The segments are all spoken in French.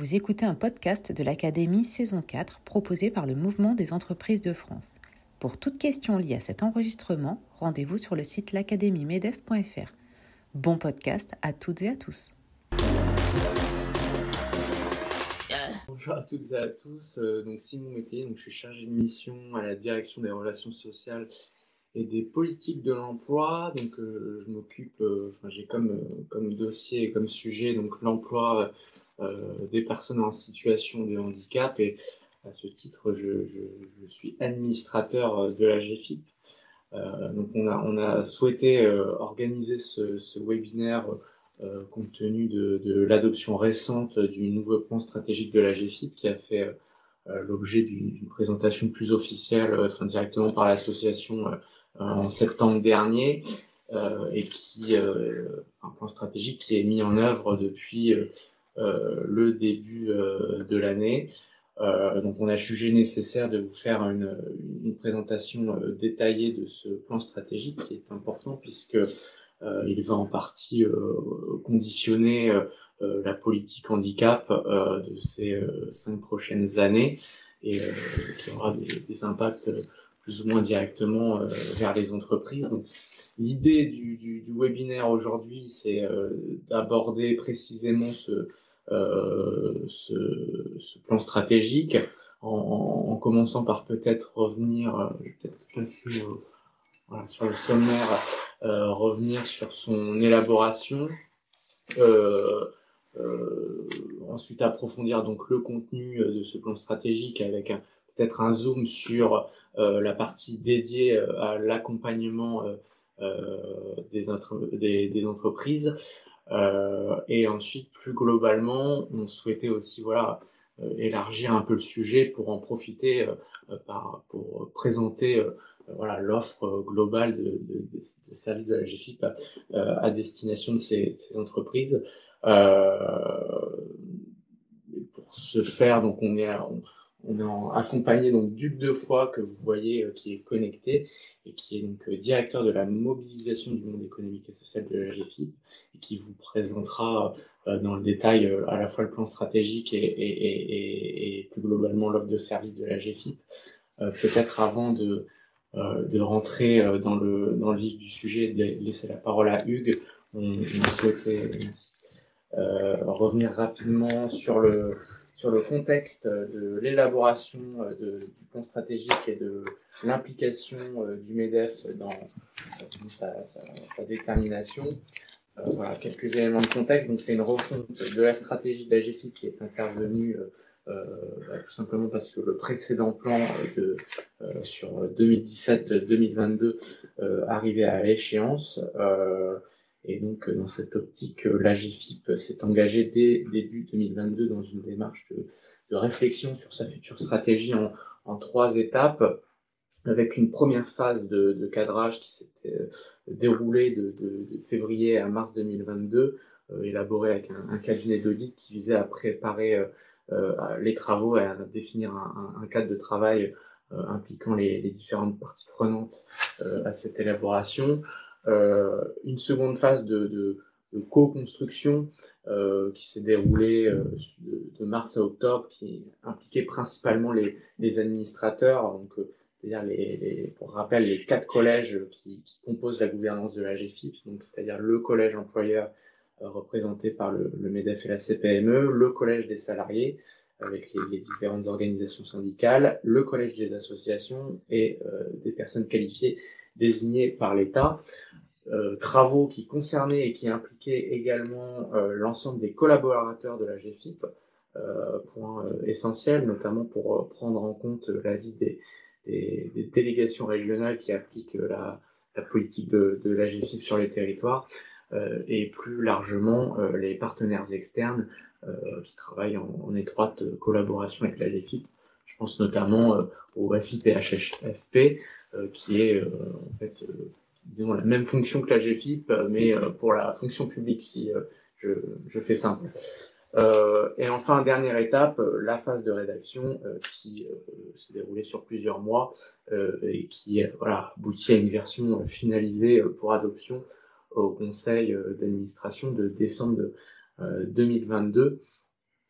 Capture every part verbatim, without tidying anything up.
Vous écoutez un podcast de l'Académie saison quatre proposé par le Mouvement des entreprises de France. Pour toute question liée à cet enregistrement, rendez-vous sur le site l'académie medef point f r. Bon podcast à toutes et à tous. Bonjour à toutes et à tous, euh, donc Simon Métayer, donc je suis chargé de mission à la direction des relations sociales et des politiques de l'emploi. Donc euh, je m'occupe, euh, enfin j'ai comme, euh, comme dossier et comme sujet donc l'emploi euh, des personnes en situation de handicap, et à ce titre je, je, je suis administrateur de la G F I P. Euh, donc on a, on a souhaité euh, organiser ce, ce webinaire euh, compte tenu de, de l'adoption récente du nouveau plan stratégique de la G F I P qui a fait euh, l'objet d'une, d'une présentation plus officielle, euh, enfin directement par l'association euh, en septembre dernier, euh, et qui euh, un plan stratégique qui est mis en œuvre depuis euh, euh, le début euh, de l'année. Euh, donc on a jugé nécessaire de vous faire une, une présentation euh, détaillée de ce plan stratégique qui est important puisque euh, il va en partie euh, conditionner euh, la politique handicap euh, de ces euh, cinq prochaines années, et euh, qui aura des, des impacts plus ou moins directement euh, vers les entreprises. Donc, l'idée du, du, du webinaire aujourd'hui, c'est euh, d'aborder précisément ce Euh, ce, ce plan stratégique, en, en, en commençant par peut-être revenir, euh, je vais peut-être passer euh, voilà, sur le sommaire, euh, revenir sur son élaboration, euh, euh, ensuite approfondir donc le contenu de ce plan stratégique avec un, peut-être un zoom sur euh, la partie dédiée à l'accompagnement euh, euh, des, entre- des, des entreprises. Euh, et ensuite, plus globalement, on souhaitait aussi voilà euh, élargir un peu le sujet pour en profiter euh, par, pour présenter euh, voilà l'offre globale de, de, de, de services de la G F I P euh, à destination de ces, ces entreprises. Euh, pour ce faire, donc on est on, on est en, accompagné donc d'Hugues Defoy, que vous voyez euh, qui est connecté et qui est donc euh, directeur de la mobilisation du monde économique et social de la G F I P, et qui vous présentera euh, dans le détail euh, à la fois le plan stratégique et, et, et, et, et plus globalement l'offre de service de la G F I P. Euh, peut-être avant de, euh, de rentrer euh, dans, le, dans le vif du sujet et de laisser la parole à Hugues, on, on souhaitait merci, euh, revenir rapidement sur le sur le contexte de l'élaboration de, du plan stratégique et de l'implication euh, du MEDEF dans euh, sa, sa, sa détermination. Euh, voilà, quelques éléments de contexte. Donc, c'est une refonte de la stratégie de la G F I P qui est intervenue euh, euh, bah, tout simplement parce que le précédent plan de, euh, sur deux mille dix-sept deux mille vingt-deux euh, arrivait à échéance. Euh, Et donc, dans cette optique, la G F I P s'est engagée dès début deux mille vingt-deux dans une démarche de, de réflexion sur sa future stratégie en, en trois étapes, avec une première phase de, de cadrage qui s'était déroulée de, de, de février à mars deux mille vingt-deux, euh, élaborée avec un, un cabinet d'audit qui visait à préparer euh, les travaux et à définir un, un, un cadre de travail euh, impliquant les, les différentes parties prenantes euh, à cette élaboration. Euh, une seconde phase de, de, de co-construction euh, qui s'est déroulée euh, de, de mars à octobre, qui impliquait principalement les, les administrateurs, donc euh, c'est-à-dire les, les, pour rappel, les quatre collèges qui, qui composent la gouvernance de la G F I P, donc c'est-à-dire le collège employeur euh, représenté par le, le MEDEF et la C P M E, le collège des salariés avec les, les différentes organisations syndicales, le collège des associations et euh, des personnes qualifiées désignées par l'État. Euh, travaux qui concernaient et qui impliquaient également euh, l'ensemble des collaborateurs de la G F I P, euh, point euh, essentiel, notamment pour euh, prendre en compte l'avis des, des, des délégations régionales qui appliquent la, la politique de, de la G F I P sur les territoires, euh, et plus largement euh, les partenaires externes euh, qui travaillent en, en étroite collaboration avec la G F I P. Je pense notamment euh, au F I P H F P, euh, qui est euh, en fait euh, disons la même fonction que la G F I P, mais euh, pour la fonction publique, si euh, je, je fais simple. Euh, et enfin, dernière étape, la phase de rédaction euh, qui euh, s'est déroulée sur plusieurs mois euh, et qui euh, voilà, aboutit à une version finalisée euh, pour adoption au conseil euh, d'administration de décembre de, euh, deux mille vingt-deux.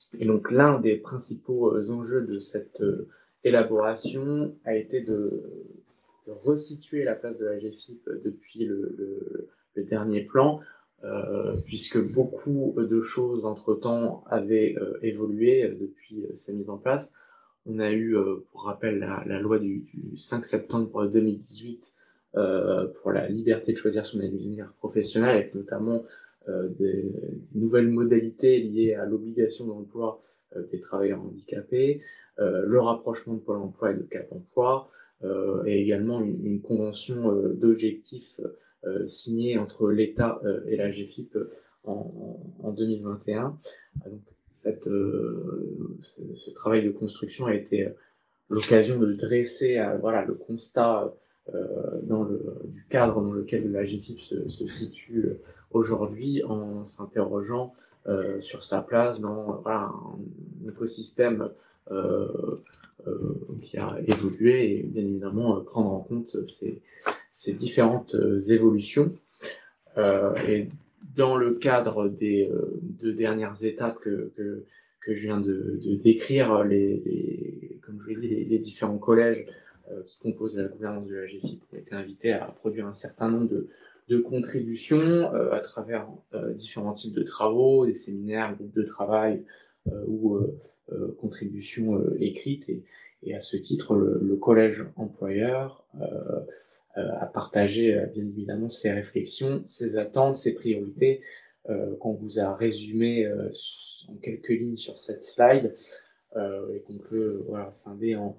Et donc l'un des principaux enjeux de cette élaboration a été de, de resituer la place de la G F I P depuis le, le, le dernier plan, euh, puisque beaucoup de choses entre-temps avaient euh, évolué depuis sa mise en place. On a eu, euh, pour rappel, la, la loi du, du cinq septembre deux mille dix-huit euh, pour la liberté de choisir son avenir professionnel, avec notamment euh, des, des nouvelles modalités liées à l'obligation d'emploi euh, des travailleurs handicapés, euh, le rapprochement de Pôle emploi et de Cap emploi, euh, et également une, une convention euh, d'objectifs euh, signée entre l'État euh, et la G F I P en, en deux mille vingt et un. Donc, cette, euh, ce, ce travail de construction a été l'occasion de dresser euh, voilà, le constat euh, dans le, du cadre dans lequel la G F I P se, se situe aujourd'hui, en s'interrogeant euh, sur sa place dans voilà, un écosystème euh, euh, qui a évolué, et bien évidemment euh, prendre en compte ces, ces différentes euh, évolutions. Euh, et dans le cadre des euh, deux dernières étapes que, que, que je viens de, de décrire, les, les, comme je l'ai dit, les, les différents collèges euh, qui composent la gouvernance de la G F I P ont été invités à produire un certain nombre de, de contributions euh, à travers euh, différents types de travaux, des séminaires, groupes de travail euh, ou euh, euh, contributions euh, écrites. Et, et à ce titre, le, le collège employeur euh, à partager bien évidemment ses réflexions, ses attentes, ses priorités, euh, qu'on vous a résumé euh, en quelques lignes sur cette slide, euh, et qu'on peut voilà, scinder en,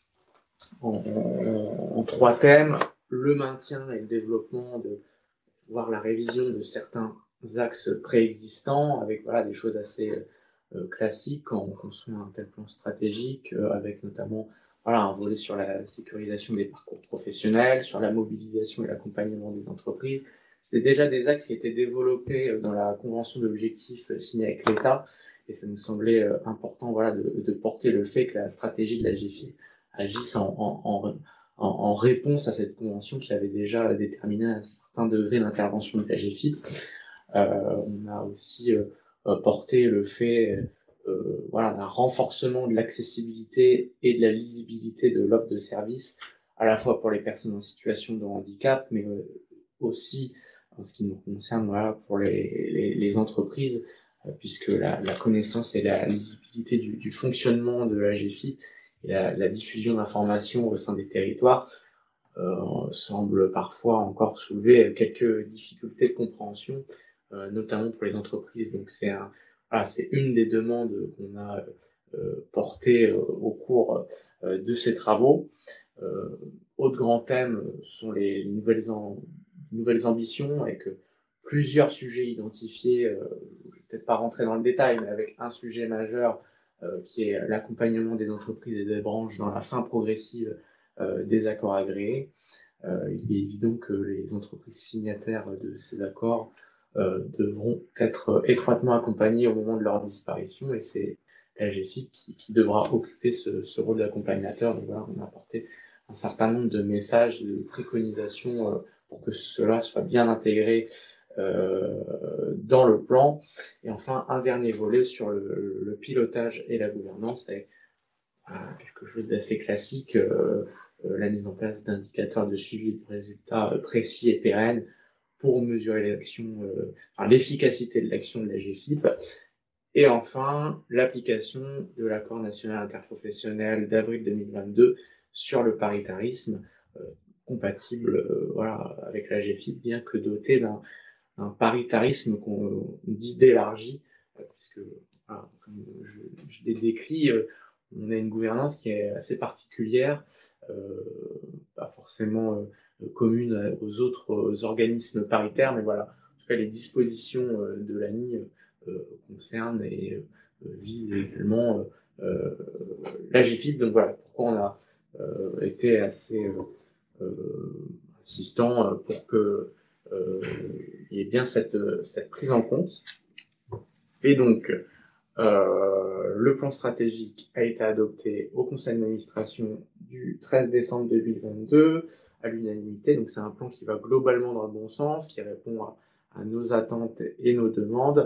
en, en, en trois thèmes: le maintien et le développement, de voire la révision de certains axes préexistants, avec voilà, des choses assez euh, classiques quand on construit un tel plan stratégique, euh, avec notamment voilà, un volet sur la sécurisation des parcours professionnels, sur la mobilisation et l'accompagnement des entreprises. C'était déjà des axes qui étaient développés dans la convention d'objectifs signée avec l'État, et ça nous semblait important voilà, de, de porter le fait que la stratégie de la G F I agisse en, en, en, en réponse à cette convention qui avait déjà déterminé un certain degré d'intervention de la G F I. Euh, on a aussi euh, porté le fait Euh, voilà, un renforcement de l'accessibilité et de la lisibilité de l'offre de services, à la fois pour les personnes en situation de handicap, mais euh, aussi, en ce qui nous concerne, voilà, pour les, les, les entreprises, euh, puisque la, la connaissance et la lisibilité du, du fonctionnement de la G F I et la, la diffusion d'informations au sein des territoires euh, semble parfois encore soulever quelques difficultés de compréhension, euh, notamment pour les entreprises. Donc c'est un Voilà, c'est une des demandes qu'on a euh, portées euh, au cours euh, de ces travaux. Euh, autre grand thème sont les, les nouvelles, en, nouvelles ambitions, avec plusieurs sujets identifiés. Euh, je vais peut-être pas rentrer dans le détail, mais avec un sujet majeur euh, qui est l'accompagnement des entreprises et des branches dans la fin progressive euh, des accords agréés. Euh, il est évident que les entreprises signataires de ces accords Euh, devront être étroitement accompagnés au moment de leur disparition, et c'est la G F I P qui, qui devra occuper ce, ce rôle d'accompagnateur. Donc voilà, on a apporté un certain nombre de messages, de préconisations euh, pour que cela soit bien intégré euh, dans le plan. Et enfin, un dernier volet sur le, le pilotage et la gouvernance, avec euh, quelque chose d'assez classique, euh, euh, la mise en place d'indicateurs de suivi de résultats précis et pérennes pour mesurer l'action, euh, enfin, l'efficacité de l'action de la G F I P. Et enfin, l'application de l'accord national interprofessionnel d'avril deux mille vingt-deux sur le paritarisme, euh, compatible euh, voilà, avec la G F I P, bien que doté d'un, d'un paritarisme qu'on dit d'élargi, euh, puisque, voilà, comme je, je l'ai décrit, euh, on a une gouvernance qui est assez particulière, euh, pas forcément euh, commune aux autres organismes paritaires, mais voilà, en tout cas les dispositions euh, de l'A N I euh, concernent et euh, visent également euh, la G F I P. Donc voilà pourquoi on a euh, été assez euh, euh, insistant pour que euh, il y ait bien cette, cette prise en compte. Et donc, euh, le plan stratégique a été adopté au conseil d'administration du treize décembre deux mille vingt-deux à l'unanimité. Donc c'est un plan qui va globalement dans le bon sens, qui répond à, à nos attentes et nos demandes,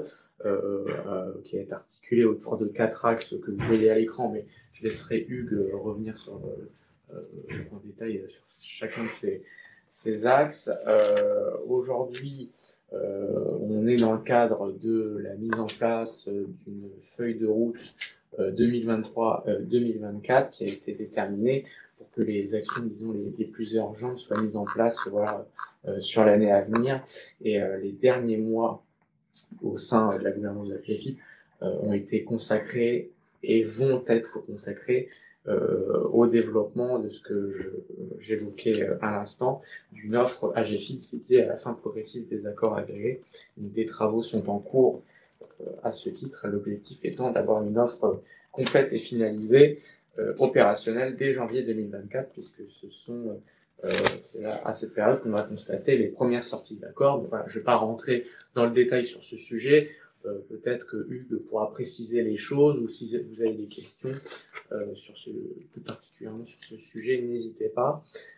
euh, euh, qui est articulé autour de quatre axes que vous voyez à l'écran, mais je laisserai Hugues revenir sur, euh, en détail sur chacun de ces, ces axes. Euh, aujourd'hui, euh, on est dans le cadre de la mise en place d'une feuille de route euh, deux mille vingt-trois deux mille vingt-quatre qui a été déterminée pour que les actions, disons, les, les plus urgentes soient mises en place, voilà, euh, sur l'année à venir. Et euh, les derniers mois au sein de la gouvernance de la G E F I P euh, ont été consacrés et vont être consacrés euh, au développement de ce que je, j'évoquais à l'instant, d'une offre A G E F I P dédiée à la fin progressive des accords agréés. Donc, des travaux sont en cours euh, à ce titre, l'objectif étant d'avoir une offre complète et finalisée, euh, opérationnelle dès janvier deux mille vingt-quatre, puisque ce sont Euh, c'est à cette période qu'on va constater les premières sorties d'accords. Voilà, je ne vais pas rentrer dans le détail sur ce sujet. Euh, peut-être que Hugues pourra préciser les choses, ou si vous avez des questions euh, sur ce, plus particulièrement sur ce sujet, n'hésitez pas.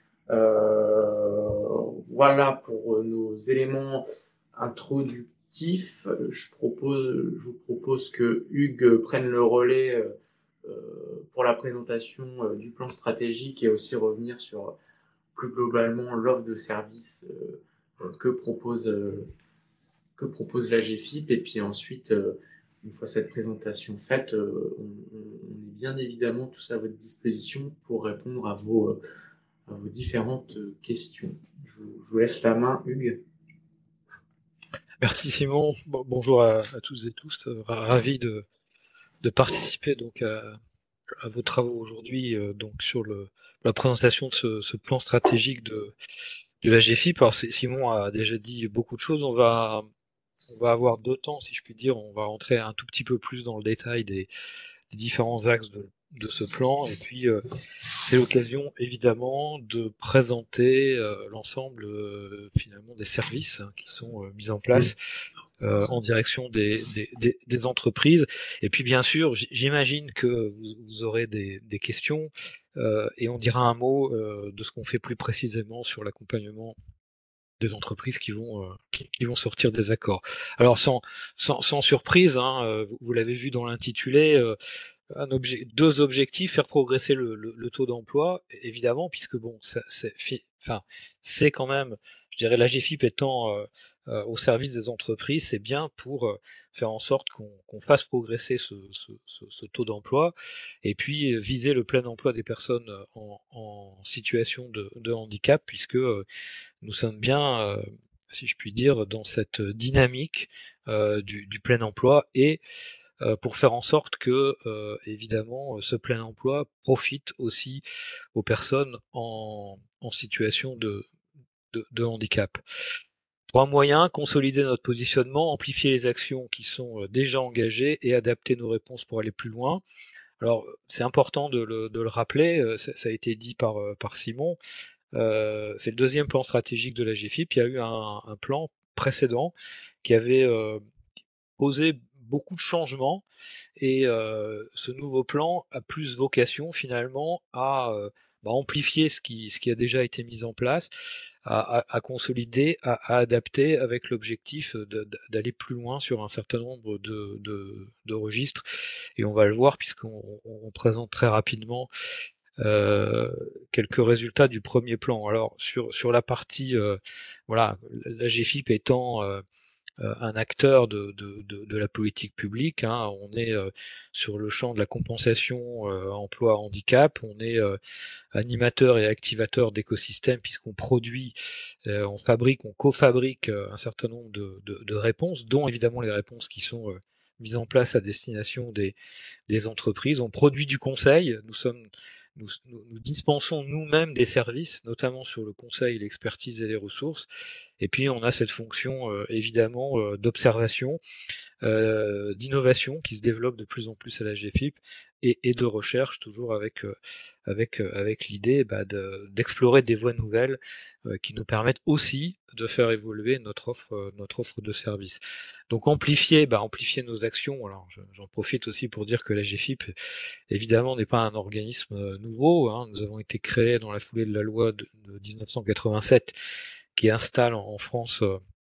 Euh, voilà pour nos éléments introductifs. Je propose, je vous propose que Hugues prenne le relais euh, pour la présentation euh, du plan stratégique et aussi revenir sur plus globalement l'offre de service euh, que propose euh, que propose la G E F I P. Et puis ensuite, euh, une fois cette présentation faite, euh, on, on est bien évidemment tous à votre disposition pour répondre à vos, euh, à vos différentes questions. Je vous, je vous laisse la main, Hugues. Merci Simon. Bon, bonjour à, à tous et tous. Ravi de, de participer donc à, à vos travaux aujourd'hui, euh, donc sur le, la présentation de ce, ce plan stratégique de, de la G E F I P. Alors Simon a déjà dit beaucoup de choses. On va, on va avoir deux temps, si je puis dire. On va rentrer un tout petit peu plus dans le détail des, des différents axes de, de ce plan. Et puis, euh, c'est l'occasion, évidemment, de présenter euh, l'ensemble, euh, finalement, des services hein, qui sont euh, mis en place euh, en direction des, des, des, des entreprises. Et puis, bien sûr, j'imagine que vous, vous aurez des, des questions euh, et on dira un mot euh, de ce qu'on fait plus précisément sur l'accompagnement des entreprises qui vont euh, qui, qui vont sortir des accords. Alors sans sans, sans surprise, hein, euh, vous, vous l'avez vu dans l'intitulé, euh, un objet, deux objectifs: faire progresser le, le, le taux d'emploi, évidemment, puisque bon, ça, c'est, enfin, c'est quand même, je dirais, la G E F I P étant euh, euh, au service des entreprises, c'est bien pour euh, faire en sorte qu'on, qu'on fasse progresser ce, ce, ce, ce taux d'emploi, et puis euh, viser le plein emploi des personnes en, en situation de, de handicap, puisque euh, nous sommes bien, euh, si je puis dire, dans cette dynamique euh, du, du plein emploi, et euh, pour faire en sorte que, euh, évidemment, ce plein emploi profite aussi aux personnes en, en situation de, de, de handicap. Trois moyens: consolider notre positionnement, amplifier les actions qui sont déjà engagées et adapter nos réponses pour aller plus loin. Alors, c'est important de le, de le rappeler, ça, ça a été dit par, par Simon, euh, c'est le deuxième plan stratégique de la G E F I P. Il y a eu un, un plan précédent qui avait euh, posé beaucoup de changements, et euh, ce nouveau plan a plus vocation finalement à euh, bah, amplifier ce qui, ce qui a déjà été mis en place, à, à, à consolider, à, à adapter, avec l'objectif de, de, d'aller plus loin sur un certain nombre de, de, de registres. Et on va le voir puisqu'on on présente très rapidement euh, quelques résultats du premier plan. Alors sur, sur la partie, euh, voilà, la G E F I P étant euh, un acteur de, de, de, de la politique publique, hein. On est euh, sur le champ de la compensation euh, emploi handicap, on est euh, animateur et activateur d'écosystèmes, puisqu'on produit, euh, on fabrique, on cofabrique euh, un certain nombre de, de, de réponses, dont évidemment les réponses qui sont euh, mises en place à destination des, des entreprises. On produit du conseil, nous sommes nous, nous, nous dispensons nous-mêmes des services, notamment sur le conseil, l'expertise et les ressources. Et puis on a cette fonction euh, évidemment euh, d'observation, euh, d'innovation qui se développe de plus en plus à la G E F I P, et, et de recherche, toujours avec euh, avec euh, avec l'idée bah, de, d'explorer des voies nouvelles euh, qui nous permettent aussi de faire évoluer notre offre euh, notre offre de service. Donc amplifier, bah, amplifier nos actions. Alors j'en profite aussi pour dire que la G E F I P évidemment n'est pas un organisme nouveau, hein. Nous avons été créés dans la foulée de la loi de, de dix-neuf cent quatre-vingt-sept qui installe en France euh,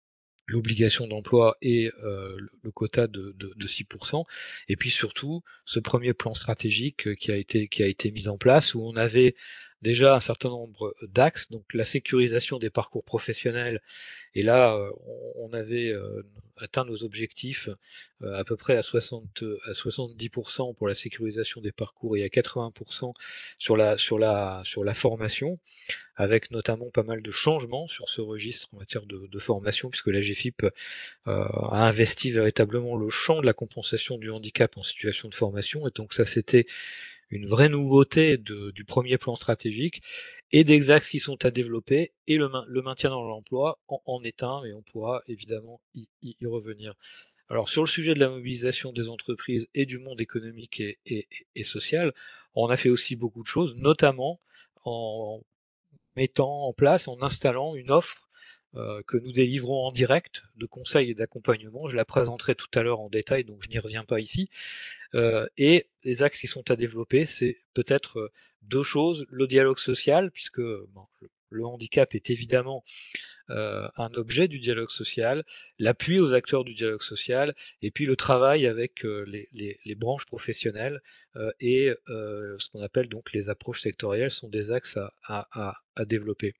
l'obligation d'emploi et euh, le quota de, de, de six pour cent, et puis surtout ce premier plan stratégique qui a été qui a été mis en place, où on avait déjà un certain nombre d'axes, donc la sécurisation des parcours professionnels, et là euh, on, on avait euh, atteint nos objectifs euh, à peu près à soixante à soixante-dix pour cent pour la sécurisation des parcours et à quatre-vingts pour cent sur la sur la sur la formation, avec notamment pas mal de changements sur ce registre en matière de, de formation, puisque la G F I P euh, a investi véritablement le champ de la compensation du handicap en situation de formation, et donc ça c'était une vraie nouveauté de, du premier plan stratégique, et des axes qui sont à développer, et le, le maintien dans l'emploi en, en est un, et on pourra évidemment y, y, y revenir. Alors sur le sujet de la mobilisation des entreprises et du monde économique et, et, et social, on a fait aussi beaucoup de choses, notamment en mettant en place, en installant une offre euh, que nous délivrons en direct de conseils et d'accompagnement. Je la présenterai tout à l'heure en détail, donc je n'y reviens pas ici. Euh, et les axes qui sont à développer, c'est peut-être euh, deux choses. Le dialogue social, puisque bon, le, le handicap est évidemment euh, un objet du dialogue social, l'appui aux acteurs du dialogue social, et puis le travail avec euh, les, les, les branches professionnelles euh, et euh, ce qu'on appelle donc les approches sectorielles sont des axes à, à, à développer.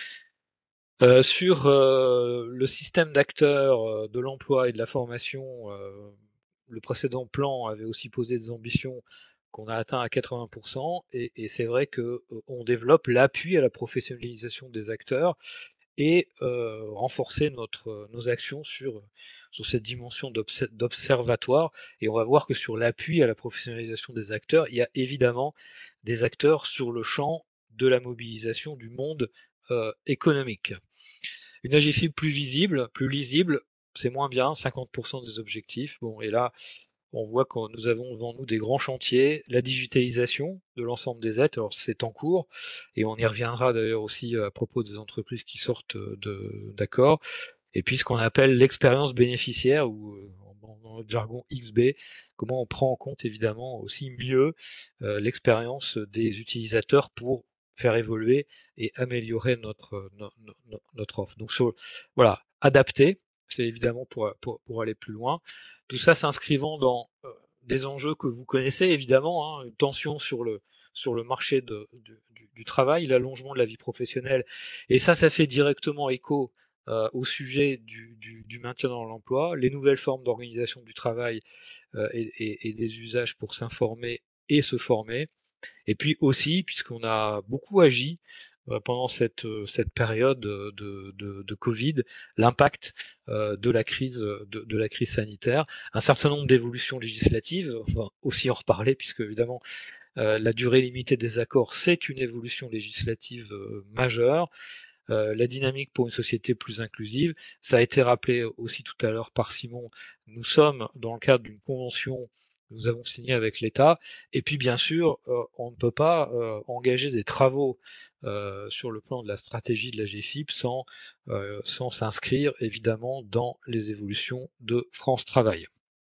Euh, sur euh, le système d'acteurs euh, de l'emploi et de la formation, euh, le précédent plan avait aussi posé des ambitions qu'on a atteint à quatre-vingts pour cent, et, et c'est vrai que euh, on développe l'appui à la professionnalisation des acteurs et euh, renforcer notre, nos actions sur, sur cette dimension d'observatoire. Et on va voir que sur l'appui à la professionnalisation des acteurs, il y a évidemment des acteurs sur le champ de la mobilisation du monde euh, économique. Une A G F I P plus visible, plus lisible, c'est moins bien, cinquante pour cent des objectifs. Bon, et là, on voit que nous avons devant nous des grands chantiers, la digitalisation de l'ensemble des aides, alors c'est en cours, et on y reviendra d'ailleurs aussi à propos des entreprises qui sortent de, d'accord, et puis ce qu'on appelle l'expérience bénéficiaire, ou dans le jargon X B, comment on prend en compte évidemment aussi mieux euh, l'expérience des utilisateurs pour faire évoluer et améliorer notre, notre, notre offre. Donc sur, voilà, adapter, c'est évidemment pour, pour, pour aller plus loin. Tout ça s'inscrivant dans euh, des enjeux que vous connaissez évidemment, hein, une tension sur le, sur le marché de, de, du, du travail, l'allongement de la vie professionnelle, et ça, ça fait directement écho euh, au sujet du, du, du maintien dans l'emploi, les nouvelles formes d'organisation du travail euh, et, et, et des usages pour s'informer et se former, et puis aussi, puisqu'on a beaucoup agi euh, pendant cette, cette période de, de, de Covid, l'impact euh, de la crise de, de la crise sanitaire, un certain nombre d'évolutions législatives, on va aussi en reparler, puisque évidemment euh, la durée limitée des accords, c'est une évolution législative euh, majeure. Euh, la dynamique pour une société plus inclusive, ça a été rappelé aussi tout à l'heure par Simon, nous sommes dans le cadre d'une convention que nous avons signée avec l'État, et puis bien sûr, euh, on ne peut pas euh, engager des travaux euh, sur le plan de la stratégie de la G F I P sans, euh, sans s'inscrire évidemment dans les évolutions de France Travail.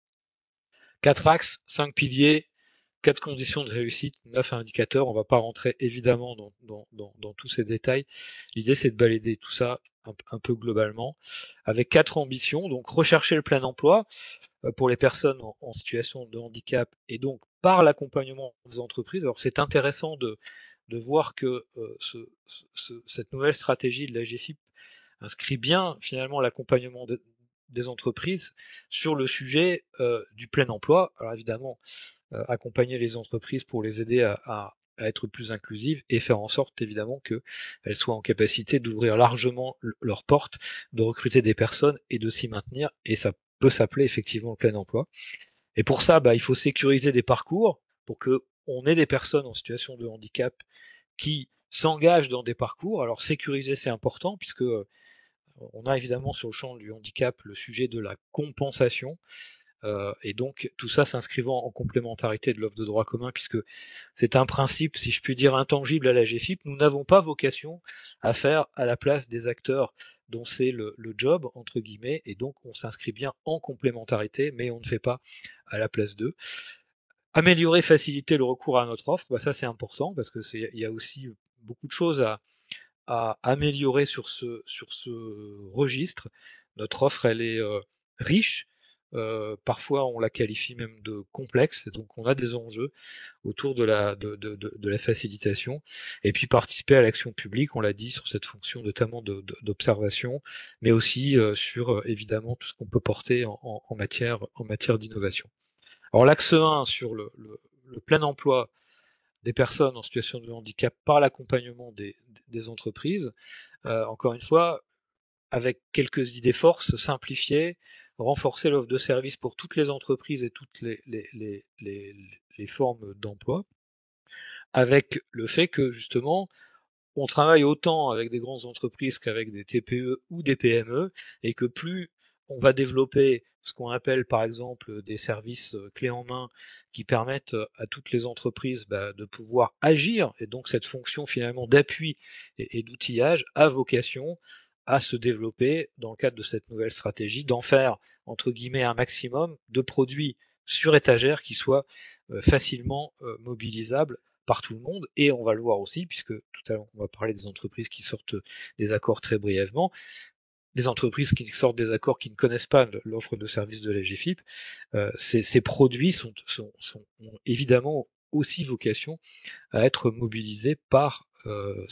Quatre axes, cinq piliers, quatre conditions de réussite, neuf indicateurs. On ne va pas rentrer évidemment dans, dans, dans, dans tous ces détails. L'idée, c'est de balader tout ça un, un peu globalement, avec quatre ambitions. Donc, rechercher le plein emploi euh, pour les personnes en, en situation de handicap, et donc par l'accompagnement des entreprises. Alors, c'est intéressant de, de voir que euh, ce, ce, cette nouvelle stratégie de la G F I P inscrit bien finalement l'accompagnement de, des entreprises sur le sujet euh, du plein emploi. Alors évidemment, euh, accompagner les entreprises pour les aider à, à, à être plus inclusives et faire en sorte évidemment qu'elles soient en capacité d'ouvrir largement leurs portes, de recruter des personnes et de s'y maintenir, et ça peut s'appeler effectivement le plein emploi. Et pour ça, bah, il faut sécuriser des parcours pour que on ait des personnes en situation de handicap qui s'engagent dans des parcours. Alors sécuriser, c'est important, puisque on a évidemment sur le champ du handicap le sujet de la compensation, euh, et donc tout ça s'inscrivant en complémentarité de l'offre de droit commun, puisque c'est un principe, si je puis dire, intangible à la G F I P. Nous n'avons pas vocation à faire à la place des acteurs dont c'est le, le job, entre guillemets, et donc on s'inscrit bien en complémentarité, mais on ne fait pas à la place d'eux. Améliorer, faciliter le recours à notre offre, bah ça c'est important, parce que c'est, il y a aussi beaucoup de choses à, à améliorer sur ce, sur ce registre, notre offre, elle est euh, riche. Euh, parfois, on la qualifie même de complexe. Donc, on a des enjeux autour de la, de, de, de, de la facilitation. Et puis, participer à l'action publique, on l'a dit, sur cette fonction notamment de, de, d'observation, mais aussi euh, sur, euh, évidemment, tout ce qu'on peut porter en, en, en matière, en matière d'innovation. Alors, l'axe un sur le, le, le plein emploi des personnes en situation de handicap par l'accompagnement des, des entreprises. Euh, encore une fois, avec quelques idées forces, simplifier, renforcer l'offre de services pour toutes les entreprises et toutes les, les, les, les, les formes d'emploi, avec le fait que justement, on travaille autant avec des grandes entreprises qu'avec des T P E ou des P M E, et que plus on va développer ce qu'on appelle par exemple des services clés en main qui permettent à toutes les entreprises bah, de pouvoir agir, et donc cette fonction finalement d'appui et, et d'outillage a vocation à se développer dans le cadre de cette nouvelle stratégie, d'en faire entre guillemets un maximum de produits sur étagère qui soient euh, facilement euh, mobilisables par tout le monde. Et on va le voir aussi, puisque tout à l'heure on va parler des entreprises qui sortent des accords très brièvement, les entreprises qui sortent des accords qui ne connaissent pas l'offre de service de la G F I P, euh, ces, ces produits sont, sont, sont, ont évidemment aussi vocation à être mobilisés par, euh,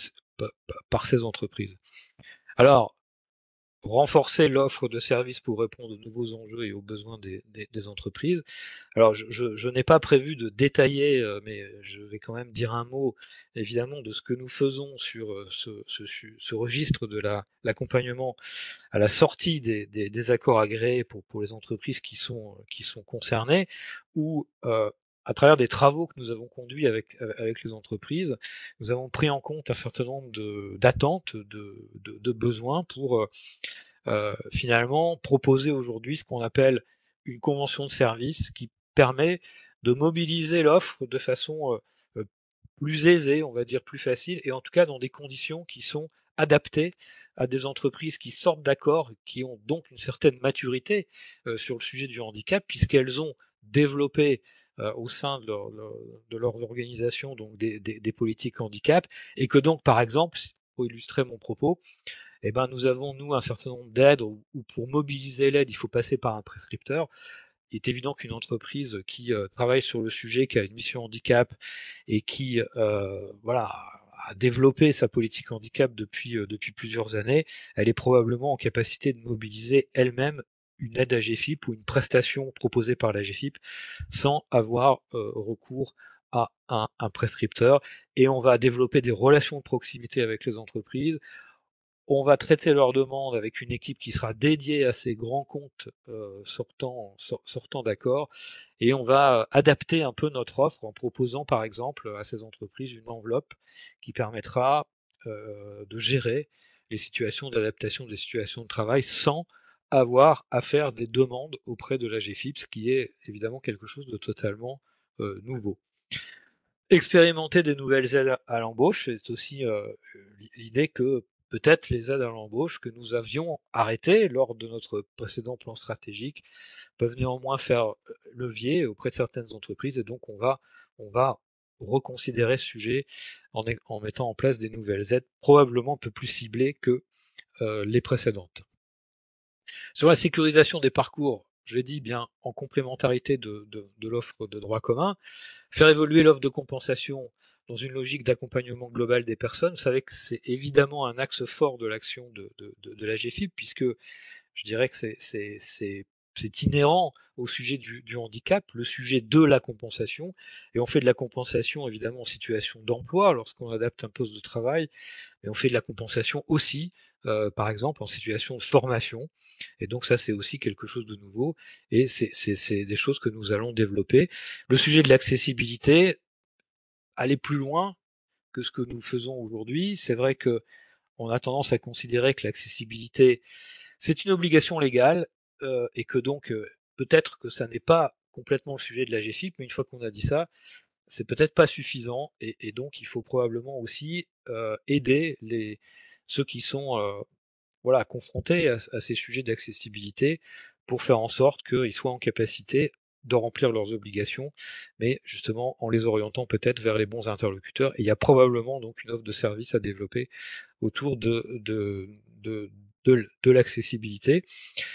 par ces entreprises. Alors, renforcer l'offre de services pour répondre aux nouveaux enjeux et aux besoins des, des, des entreprises. Alors, je, je, je n'ai pas prévu de détailler, euh, mais je vais quand même dire un mot, évidemment, de ce que nous faisons sur euh, ce, ce, ce registre de la, l'accompagnement à la sortie des, des, des accords agréés pour, pour les entreprises qui sont, qui sont concernées, ou euh, à travers des travaux que nous avons conduits avec, avec les entreprises, nous avons pris en compte un certain nombre de, d'attentes, de, de, de besoins pour euh, euh, finalement proposer aujourd'hui ce qu'on appelle une convention de service qui permet de mobiliser l'offre de façon euh, plus aisée, on va dire plus facile, et en tout cas dans des conditions qui sont adaptées à des entreprises qui sortent d'accords, qui ont donc une certaine maturité euh, sur le sujet du handicap, puisqu'elles ont développé euh, au sein de leur, leur, de leur organisation donc des, des, des politiques handicap, et que donc par exemple, pour illustrer mon propos, eh ben, nous avons, nous, un certain nombre d'aides où, où pour mobiliser l'aide, il faut passer par un prescripteur. Il est évident qu'une entreprise qui euh, travaille sur le sujet, qui a une mission handicap et qui euh, voilà, a développé sa politique handicap depuis, euh, depuis plusieurs années, elle est probablement en capacité de mobiliser elle-même une aide à G F I P ou une prestation proposée par la G F I P sans avoir euh, recours à un, un prescripteur. Et on va développer des relations de proximité avec les entreprises. On va traiter leurs demandes avec une équipe qui sera dédiée à ces grands comptes euh, sortant, sor, sortant d'accord, et on va adapter un peu notre offre en proposant par exemple à ces entreprises une enveloppe qui permettra euh, de gérer les situations d'adaptation des situations de travail sans avoir à faire des demandes auprès de la G F I P, ce qui est évidemment quelque chose de totalement euh, nouveau. Expérimenter des nouvelles aides à l'embauche, c'est aussi euh, l'idée que peut-être les aides à l'embauche que nous avions arrêtées lors de notre précédent plan stratégique peuvent néanmoins faire levier auprès de certaines entreprises, et donc on va, on va reconsidérer ce sujet en, en mettant en place des nouvelles aides, probablement un peu plus ciblées que euh, les précédentes. Sur la sécurisation des parcours, je l'ai dit, bien en complémentarité de, de, de l'offre de droit commun, faire évoluer l'offre de compensation dans une logique d'accompagnement global des personnes. Vous savez que c'est évidemment un axe fort de l'action de, de, de, de la G F I P, puisque je dirais que c'est, c'est, c'est, c'est inhérent au sujet du, du handicap, le sujet de la compensation. Et on fait de la compensation évidemment en situation d'emploi lorsqu'on adapte un poste de travail, mais on fait de la compensation aussi, euh, par exemple, en situation de formation. Et donc ça, c'est aussi quelque chose de nouveau, et c'est, c'est, c'est des choses que nous allons développer. Le sujet de l'accessibilité, aller plus loin que ce que nous faisons aujourd'hui. C'est vrai que on a tendance à considérer que l'accessibilité, c'est une obligation légale, euh, et que donc euh, peut-être que ça n'est pas complètement le sujet de la G F I P, mais une fois qu'on a dit ça, c'est peut-être pas suffisant, et, et donc il faut probablement aussi euh, aider les ceux qui sont euh, voilà, confrontés à, à ces sujets d'accessibilité pour faire en sorte qu'ils soient en capacité de remplir leurs obligations, mais justement en les orientant peut-être vers les bons interlocuteurs. Et il y a probablement donc une offre de service à développer autour de, de, de, de, de l'accessibilité.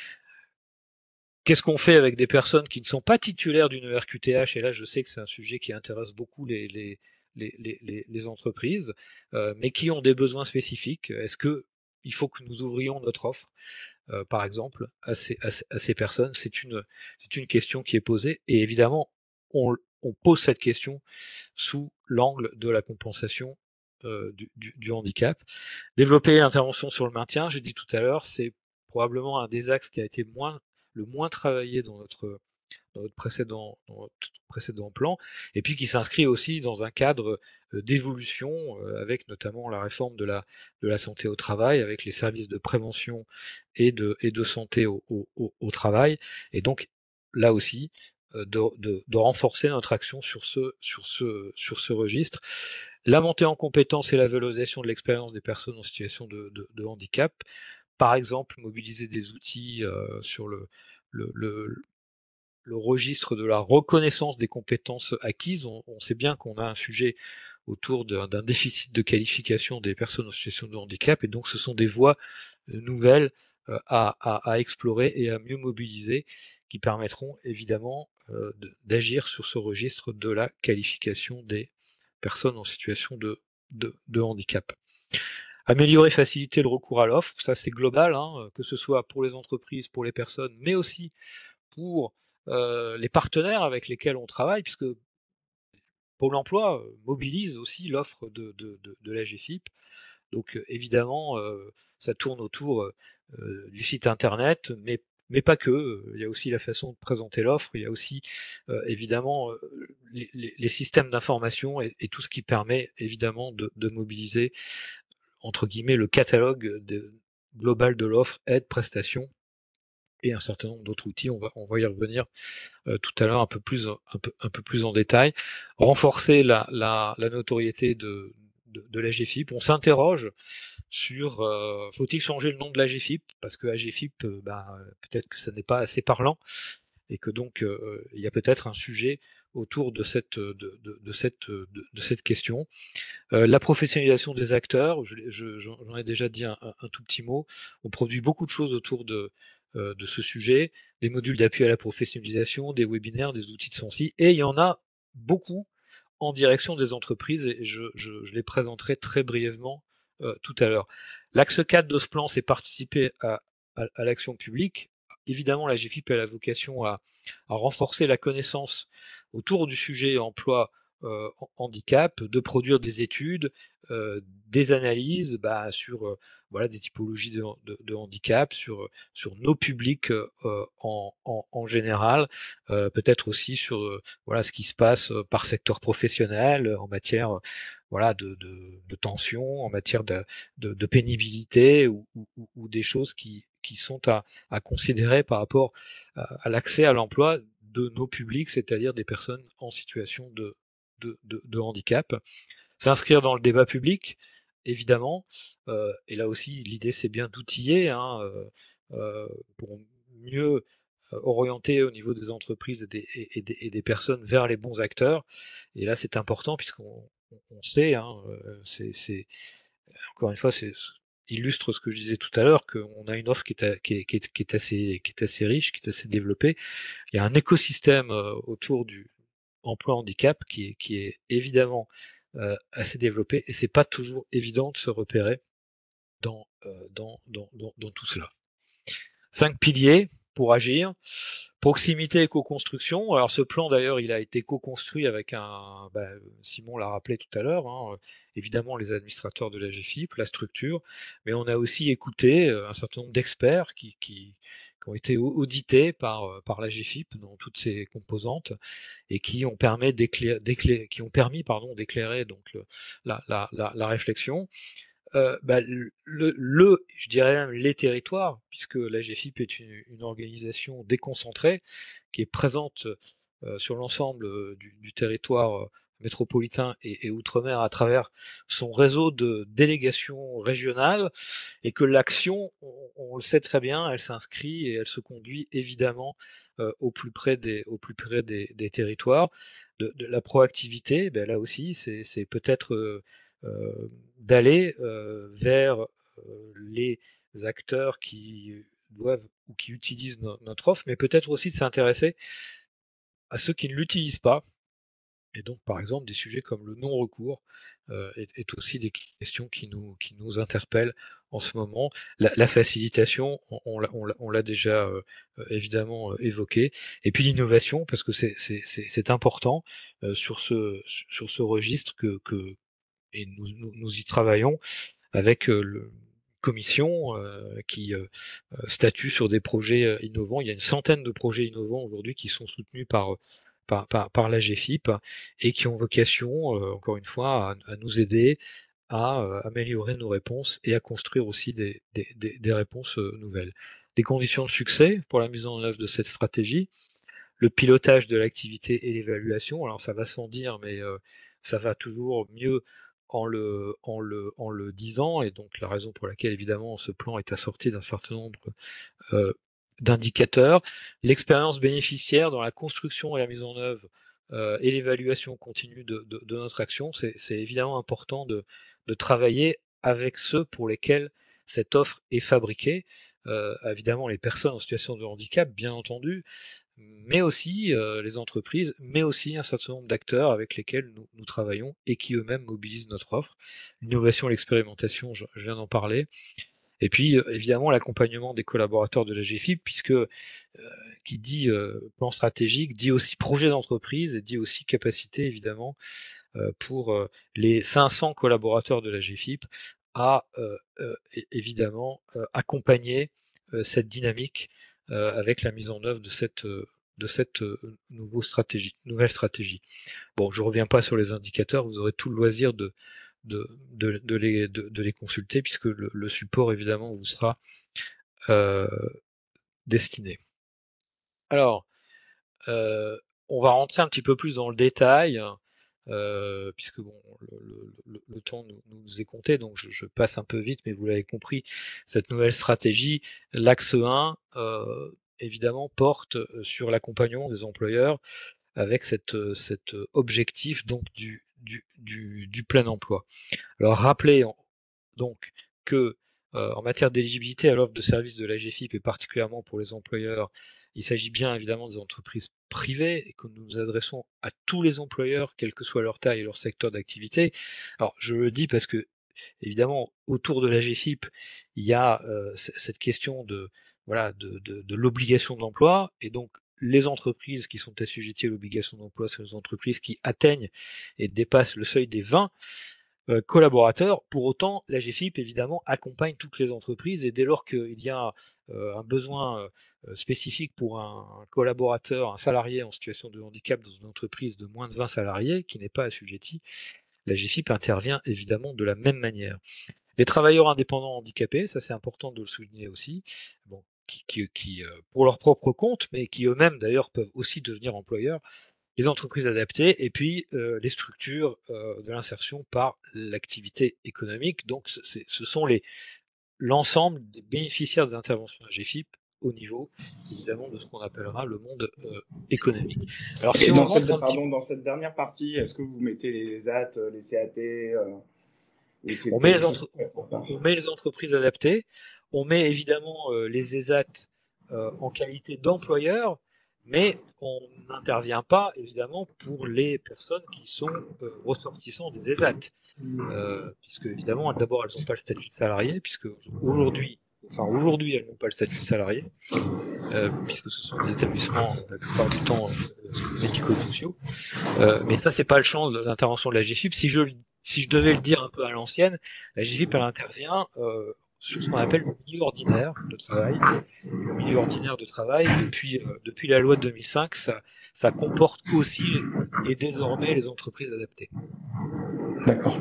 Qu'est-ce qu'on fait avec des personnes qui ne sont pas titulaires d'une E R Q T H? Et là, je sais que c'est un sujet qui intéresse beaucoup les, les, les, les, les entreprises, euh, mais qui ont des besoins spécifiques. Est-ce que il faut que nous ouvrions notre offre, euh, par exemple, à ces, à, à ces personnes? C'est une, c'est une question qui est posée. Et évidemment, on, on pose cette question sous l'angle de la compensation euh, du, du, du handicap. Développer l'intervention sur le maintien, j'ai dit tout à l'heure, c'est probablement un des axes qui a été moins, le moins travaillé dans notre, dans notre précédent, dans notre précédent plan, et puis qui s'inscrit aussi dans un cadre d'évolution, euh, avec notamment la réforme de la, de la santé au travail, avec les services de prévention et de, et de santé au, au, au travail, et donc là aussi, de, de, de renforcer notre action sur ce, sur ce, sur ce registre. La montée en compétences et la valorisation de l'expérience des personnes en situation de, de, de handicap, par exemple mobiliser des outils euh, sur le, le, le, le registre de la reconnaissance des compétences acquises. On, on sait bien qu'on a un sujet autour d'un, d'un déficit de qualification des personnes en situation de handicap, et donc ce sont des voies nouvelles euh, à, à, à explorer et à mieux mobiliser, qui permettront évidemment euh, de, d'agir sur ce registre de la qualification des personnes en situation de, de, de handicap. Améliorer, faciliter le recours à l'offre, ça c'est global, hein, que ce soit pour les entreprises, pour les personnes, mais aussi pour euh, les partenaires avec lesquels on travaille, puisque Pôle emploi mobilise aussi l'offre de, de, de, de la G F I P. Donc euh, évidemment, euh, ça tourne autour euh, du site internet, mais, mais pas que. Il y a aussi la façon de présenter l'offre, il y a aussi euh, évidemment euh, les, les, les systèmes d'information et, et tout ce qui permet évidemment de, de mobiliser, entre guillemets, le catalogue de, global de l'offre, aide, prestations, et un certain nombre d'autres outils. On va, on va y revenir euh, tout à l'heure un peu plus, un peu, un peu plus en détail. Renforcer la, la, la notoriété de, de, de la G F I P. On s'interroge sur euh, faut-il changer le nom de la G F I P, parce que la G F I P, euh, bah, peut-être que ça n'est pas assez parlant, et que donc euh, il y a peut-être un sujet autour de cette, de, de, de cette, de, de cette question. Euh, la professionnalisation des acteurs, je, je, j'en ai déjà dit un, un, un tout petit mot. On produit beaucoup de choses autour de, euh, de ce sujet, des modules d'appui à la professionnalisation, des webinaires, des outils de sensi, et il y en a beaucoup en direction des entreprises, et je, je, je les présenterai très brièvement euh, tout à l'heure. L'axe quatre de ce plan, c'est participer à, à, à l'action publique. Évidemment, la G F I P a la vocation à, à renforcer la connaissance autour du sujet emploi euh, handicap, de produire des études, euh, des analyses bah, sur euh, voilà, des typologies de, de, de handicap, sur, sur nos publics euh, en, en, en général, euh, peut-être aussi sur euh, voilà, ce qui se passe par secteur professionnel en matière euh, voilà, de, de, de tension, en matière de, de, de pénibilité, ou, ou, ou des choses qui, qui sont à, à considérer par rapport à, à l'accès à l'emploi de nos publics, c'est-à-dire des personnes en situation de, de, de, de handicap. S'inscrire dans le débat public, évidemment, euh, et là aussi l'idée c'est bien d'outiller hein, euh, euh, pour mieux orienter au niveau des entreprises et des, et, des, et des personnes vers les bons acteurs. Et là c'est important puisqu'on on sait, hein, c'est, c'est encore une fois c'est illustre ce que je disais tout à l'heure, qu'on a une offre qui est, qui, est, qui, est, qui est assez qui est assez riche, qui est assez développée. Il y a un écosystème autour du emploi handicap qui est, qui est évidemment euh, assez développé, et c'est pas toujours évident de se repérer dans, euh, dans, dans, dans, dans tout cela. Cinq piliers pour agir. Proximité et co-construction. Alors ce plan d'ailleurs, il a été co-construit avec un, ben, Simon l'a rappelé tout à l'heure, hein, évidemment les administrateurs de la G F I P, la structure, mais on a aussi écouté un certain nombre d'experts qui, qui, qui ont été audités par, par la G F I P dans toutes ses composantes, et qui ont permis d'éclairer, d'éclairer, qui ont permis pardon d'éclairer donc le, la, la, la, la réflexion. Euh, bah, le, le, je dirais même les territoires, puisque la G F I P est une, une organisation déconcentrée qui est présente euh, sur l'ensemble euh, du, du territoire euh, métropolitain et, et outre-mer à travers son réseau de délégations régionales, et que l'action, on, on le sait très bien, elle s'inscrit et elle se conduit évidemment euh, au plus près des, au plus près des, des territoires. De, de la proactivité, ben là aussi, c'est, c'est peut-être euh, euh, d'aller euh, vers euh, les acteurs qui doivent ou qui utilisent no- notre offre, mais peut-être aussi de s'intéresser à ceux qui ne l'utilisent pas. Et donc, par exemple, des sujets comme le non-recours euh, est, est aussi des questions qui nous, qui nous interpellent en ce moment. La, la facilitation, on, on l'a- on l'a on l'a déjà euh, euh, évidemment euh, évoqué. Et puis l'innovation, parce que c'est c'est- c'est- c'est important euh, sur ce, sur ce registre que, que et nous, nous, nous y travaillons avec euh, le commission euh, qui euh, euh, statue sur des projets euh, innovants. Il y a une centaine de projets innovants aujourd'hui qui sont soutenus par, par, par, par la G F I P et qui ont vocation, euh, encore une fois, à, à nous aider à euh, améliorer nos réponses et à construire aussi des, des, des, des réponses euh, nouvelles. Des conditions de succès pour la mise en œuvre de cette stratégie, le pilotage de l'activité et l'évaluation. Alors ça va sans dire, mais euh, ça va toujours mieux en le, en, le, en le disant, et donc la raison pour laquelle évidemment ce plan est assorti d'un certain nombre euh, d'indicateurs. L'expérience bénéficiaire dans la construction et la mise en œuvre euh, et l'évaluation continue de, de, de notre action, c'est évidemment important de, de travailler avec ceux pour lesquels cette offre est fabriquée. Euh, évidemment les personnes en situation de handicap, bien entendu, mais aussi euh, les entreprises, mais aussi un certain nombre d'acteurs avec lesquels nous, nous travaillons et qui eux-mêmes mobilisent notre offre. L'innovation, l'expérimentation, je, je viens d'en parler. Et puis, euh, évidemment, l'accompagnement des collaborateurs de la G F I P, puisque euh, qui dit euh, plan stratégique, dit aussi projet d'entreprise et dit aussi capacité, évidemment, euh, pour euh, les cinq cents collaborateurs de la G F I P à, euh, euh, évidemment, euh, accompagner euh, cette dynamique euh, avec la mise en œuvre de cette, euh, de cette euh, nouveau stratégie, nouvelle stratégie. Bon, je reviens pas sur les indicateurs, vous aurez tout le loisir de, de, de, de, les, de, de les consulter, puisque le, le support, évidemment, vous sera euh, destiné. Alors, euh, on va rentrer un petit peu plus dans le détail, euh, puisque bon, le, le, le temps nous, nous est compté, donc je, je passe un peu vite, mais vous l'avez compris, cette nouvelle stratégie, l'axe un, euh, évidemment, porte sur l'accompagnement des employeurs avec cette, cet objectif donc du, du, du, du plein emploi. Alors rappelez donc que euh, en matière d'éligibilité à l'offre de services de la G F I P et particulièrement pour les employeurs, il s'agit bien évidemment des entreprises privées et que nous nous adressons à tous les employeurs, quelle que soit leur taille et leur secteur d'activité. Alors je le dis parce que évidemment autour de la G F I P, il y a euh, cette question de voilà de, de, de l'obligation d'emploi et donc les entreprises qui sont assujetties à l'obligation d'emploi sont les entreprises qui atteignent et dépassent le seuil des vingt euh, collaborateurs. Pour autant, la G F I P, évidemment, accompagne toutes les entreprises et dès lors qu'il y a euh, un besoin euh, spécifique pour un, un collaborateur, un salarié en situation de handicap dans une entreprise de moins de vingt salariés qui n'est pas assujetti, la G F I P intervient évidemment de la même manière. Les travailleurs indépendants handicapés, ça c'est important de le souligner aussi, bon, qui, qui, qui euh, pour leur propre compte, mais qui eux-mêmes d'ailleurs peuvent aussi devenir employeurs, les entreprises adaptées et puis euh, les structures euh, de l'insertion par l'activité économique. Donc c'est, ce sont les l'ensemble des bénéficiaires des interventions à G F I P au niveau évidemment de ce qu'on appellera le monde euh, économique. Alors si et on dans rentre cette, un pardon, petit... dans cette dernière partie, est-ce que vous mettez les A T, les C A T euh, on, met les entre... on met les entreprises adaptées, on met évidemment euh, les E S A T euh, en qualité d'employeur, mais on n'intervient pas évidemment pour les personnes qui sont euh, ressortissants des E S A T, euh, puisque évidemment d'abord elles n'ont pas le statut de salarié, puisque aujourd'hui, enfin aujourd'hui elles n'ont pas le statut de salarié, euh, puisque ce sont des établissements la plupart du temps euh, médico-sociaux, euh, mais ça c'est pas le champ de l'intervention de la G F I P. Si je si je devais le dire un peu à l'ancienne, la G F I P elle intervient euh, sur ce qu'on appelle le milieu ordinaire de travail. Le milieu ordinaire de travail, depuis, euh, depuis la loi de deux mille cinq, ça, ça comporte aussi et désormais les entreprises adaptées. D'accord.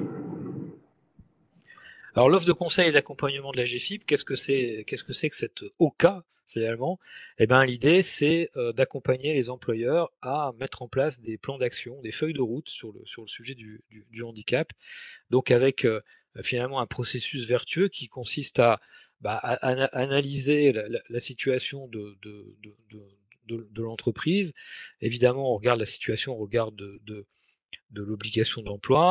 Alors l'offre de conseil et d'accompagnement de la G F I P, qu'est-ce que c'est qu'est-ce que c'est que cette O C A finalement? Eh ben l'idée c'est euh, d'accompagner les employeurs à mettre en place des plans d'action, des feuilles de route sur le sur le sujet du, du, du handicap. Donc avec euh, finalement un processus vertueux qui consiste à, bah, à, à analyser la, la, la situation de, de, de, de, de, de l'entreprise. Évidemment, on regarde la situation, on regarde de, de, de l'obligation d'emploi.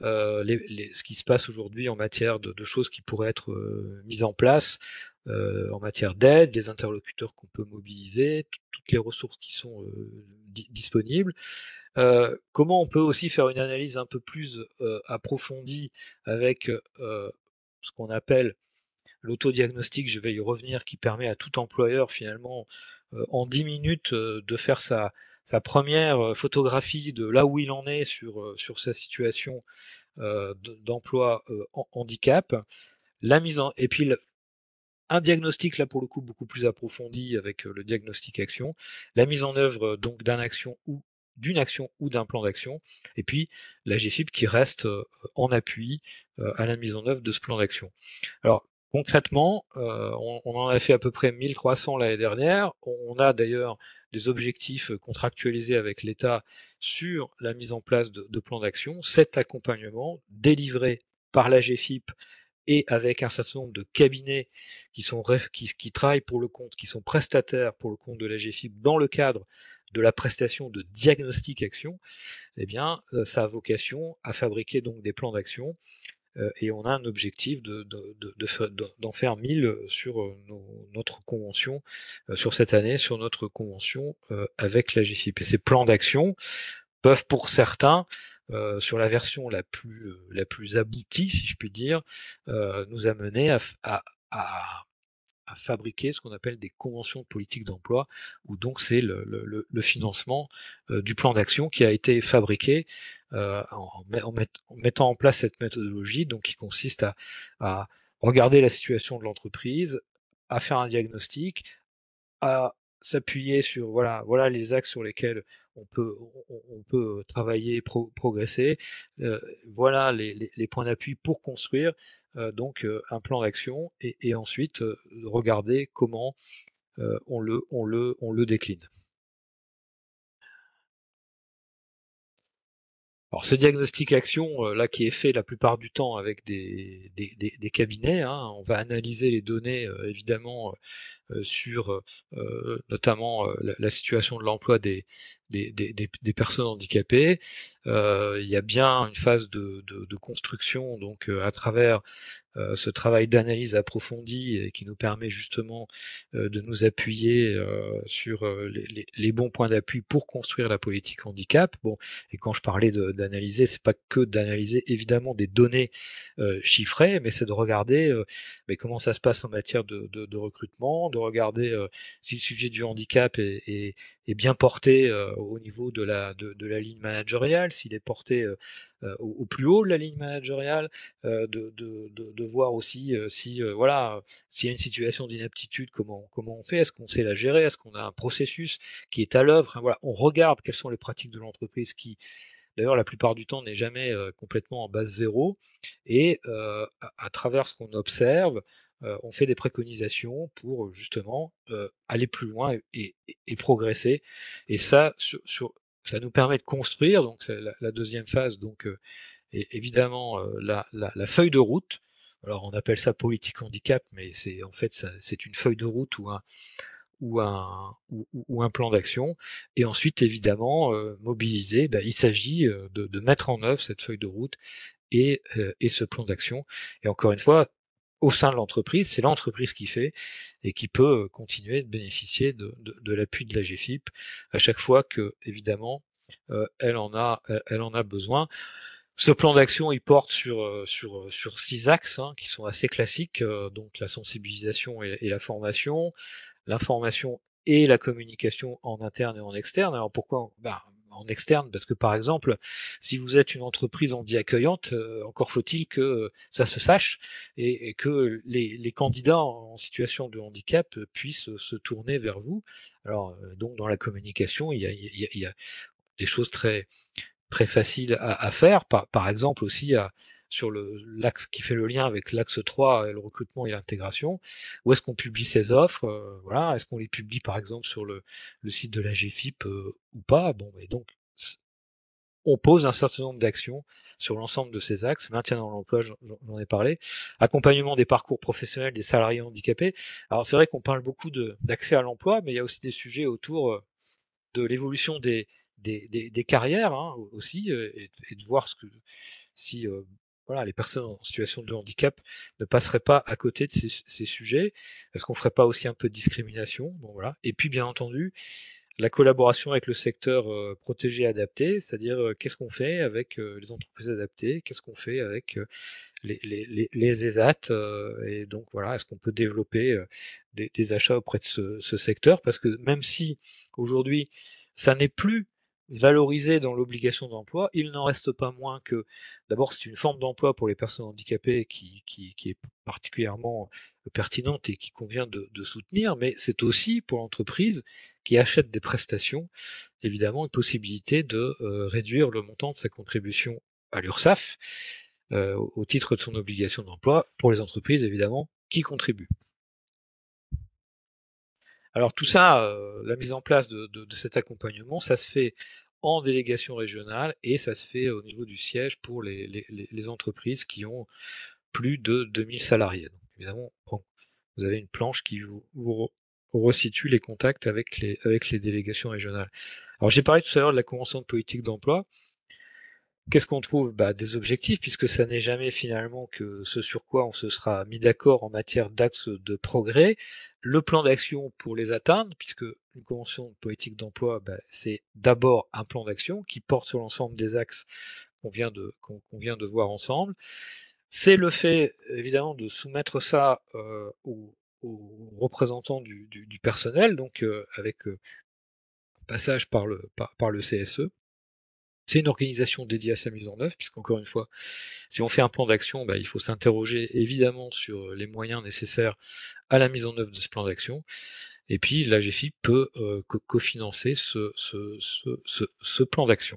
euh, les, les, ce qui se passe aujourd'hui en matière de, de choses qui pourraient être euh, mises en place, euh, en matière d'aide, les interlocuteurs qu'on peut mobiliser, toutes les ressources qui sont euh, di disponibles. Euh, comment on peut aussi faire une analyse un peu plus euh, approfondie avec euh, ce qu'on appelle l'autodiagnostic, je vais y revenir, qui permet à tout employeur finalement euh, en dix minutes euh, de faire sa, sa première photographie de là où il en est sur, euh, sur sa situation euh, d'emploi euh, en handicap. La mise en, et puis le, un diagnostic là pour le coup beaucoup plus approfondi avec euh, le diagnostic action, la mise en œuvre euh, donc d'un action ou d'une action ou d'un plan d'action, et puis la G F I P qui reste euh, en appui euh, à la mise en œuvre de ce plan d'action. Alors concrètement, euh, on, on en a fait à peu près mille trois cents l'année dernière. On a d'ailleurs des objectifs contractualisés avec l'État sur la mise en place de, de plans d'action. Cet accompagnement délivré par la G F I P et avec un certain nombre de cabinets qui, sont, qui, qui travaillent pour le compte, qui sont prestataires pour le compte de la G F I P dans le cadre de la prestation de diagnostic action, eh bien, ça a vocation à fabriquer donc des plans d'action euh, et on a un objectif de, de, de, de, d'en faire mille sur nos, notre convention, euh, sur cette année, sur notre convention euh, avec la G F I P. Et ces plans d'action peuvent pour certains, euh, sur la version la plus, euh, la plus aboutie, si je puis dire, euh, nous amener à, à, à, à fabriquer ce qu'on appelle des conventions de politique d'emploi, où donc c'est le, le, le financement euh, du plan d'action qui a été fabriqué euh, en, en, met, en mettant en place cette méthodologie, donc qui consiste à, à regarder la situation de l'entreprise, à faire un diagnostic, à s'appuyer sur voilà, voilà les axes sur lesquels on peut, on, on peut travailler, pro, progresser. Euh, voilà les, les, les points d'appui pour construire euh, donc euh, un plan d'action et, et ensuite euh, regarder comment euh, on, le, on, le, on le décline. Alors ce diagnostic action euh, là qui est fait la plupart du temps avec des, des, des, des cabinets, hein, on va analyser les données euh, évidemment euh, sur euh, notamment euh, la, la situation de l'emploi des, des, des, des, personnes handicapées. Euh, il y a bien une phase de, de, de construction donc euh, à travers Euh, ce travail d'analyse approfondie et qui nous permet justement euh, de nous appuyer euh, sur euh, les, les, les bons points d'appui pour construire la politique handicap. Bon, et quand je parlais d'analyser, c'est pas que d'analyser évidemment des données euh, chiffrées, mais c'est de regarder euh, mais comment ça se passe en matière de, de, de recrutement, de regarder euh, si le sujet du handicap est, est, est bien porté euh, au niveau de la, de, de la ligne managériale, s'il est porté euh, au, au plus haut de la ligne managériale, euh, de, de, de, de voir aussi euh, si euh, voilà s'il y a une situation d'inaptitude, comment comment on fait, est-ce qu'on sait la gérer, est-ce qu'on a un processus qui est à l'œuvre, hein, voilà, on regarde quelles sont les pratiques de l'entreprise qui d'ailleurs la plupart du temps n'est jamais euh, complètement en base zéro et euh, à, à travers ce qu'on observe euh, on fait des préconisations pour justement euh, aller plus loin et, et, et progresser et ça sur, sur ça nous permet de construire donc c'est la, la deuxième phase donc euh, et évidemment euh, la, la, la feuille de route. Alors on appelle ça politique handicap, mais c'est en fait c'est une feuille de route ou un ou un ou, ou un plan d'action. Et ensuite évidemment euh, mobiliser. Ben, il s'agit euh, de, de mettre en œuvre cette feuille de route et, euh, et ce plan d'action. Et encore une fois, au sein de l'entreprise, c'est l'entreprise qui fait et qui peut continuer de bénéficier de, de, de l'appui de la G F I P à chaque fois que évidemment euh, elle en a elle, elle en a besoin. Ce plan d'action, il porte sur, sur, sur six axes hein, qui sont assez classiques, euh, donc la sensibilisation et, et la formation, l'information et la communication en interne et en externe. Alors pourquoi ben, en externe? Parce que par exemple, si vous êtes une entreprise en dit accueillante, euh, encore faut-il que ça se sache et, et que les, les candidats en situation de handicap puissent se tourner vers vous. Alors donc dans la communication, il y a, il y a, il y a des choses très très facile à, à faire. Par, par exemple aussi à, sur l'axe qui fait le lien avec l'axe trois, le recrutement et l'intégration. Où est-ce qu'on publie ces offres euh, voilà, est-ce qu'on les publie par exemple sur le, le site de la G F I P euh, ou pas. Bon, et donc on pose un certain nombre d'actions sur l'ensemble de ces axes, maintien dans l'emploi, j'en ai parlé, accompagnement des parcours professionnels des salariés handicapés. Alors c'est vrai qu'on parle beaucoup d'accès à l'emploi, mais il y a aussi des sujets autour de l'évolution des, des, des, des carrières hein, aussi, et, et de voir ce que si euh, voilà, les personnes en situation de handicap ne passeraient pas à côté de ces, ces sujets. Est-ce qu'on ferait pas aussi un peu de discrimination? Bon, voilà. Et puis, bien entendu, la collaboration avec le secteur euh, protégé et adapté, c'est-à-dire euh, qu'est-ce qu'on fait avec euh, les entreprises adaptées, qu'est-ce qu'on fait avec euh, les, les, les, les ESAT, euh, et donc voilà, est-ce qu'on peut développer euh, des, des achats auprès de ce, ce secteur, parce que même si aujourd'hui ça n'est plus valorisé dans l'obligation d'emploi, il n'en reste pas moins que d'abord c'est une forme d'emploi pour les personnes handicapées qui, qui, qui est particulièrement pertinente et qui convient de, de soutenir, mais c'est aussi pour l'entreprise qui achète des prestations, évidemment, une possibilité de euh, réduire le montant de sa contribution à l'URSSAF euh, au titre de son obligation d'emploi pour les entreprises, évidemment, qui contribuent. Alors tout ça, euh, la mise en place de, de, de cet accompagnement, ça se fait en délégation régionale et ça se fait au niveau du siège pour les, les, les entreprises qui ont plus de deux mille salariés. Donc, évidemment, bon, vous avez une planche qui vous, vous resitue les contacts avec les, avec les délégations régionales. Alors j'ai parlé tout à l'heure de la convention de politique d'emploi. Qu'est-ce qu'on trouve? Bah, des objectifs, puisque ça n'est jamais finalement que ce sur quoi on se sera mis d'accord en matière d'axes de progrès. Le plan d'action pour les atteindre, puisque une convention de politique d'emploi, bah, c'est d'abord un plan d'action qui porte sur l'ensemble des axes qu'on vient de, qu'on, qu'on vient de voir ensemble. C'est le fait, évidemment, de soumettre ça euh, aux, aux représentants du, du, du personnel, donc euh, avec euh, passage par le, par, par le C S E. C'est une organisation dédiée à sa mise en œuvre, puisqu'encore une fois, si on fait un plan d'action, bah, il faut s'interroger évidemment sur les moyens nécessaires à la mise en œuvre de ce plan d'action. Et puis la G F I P peut euh, cofinancer ce, ce, ce, ce, ce plan d'action.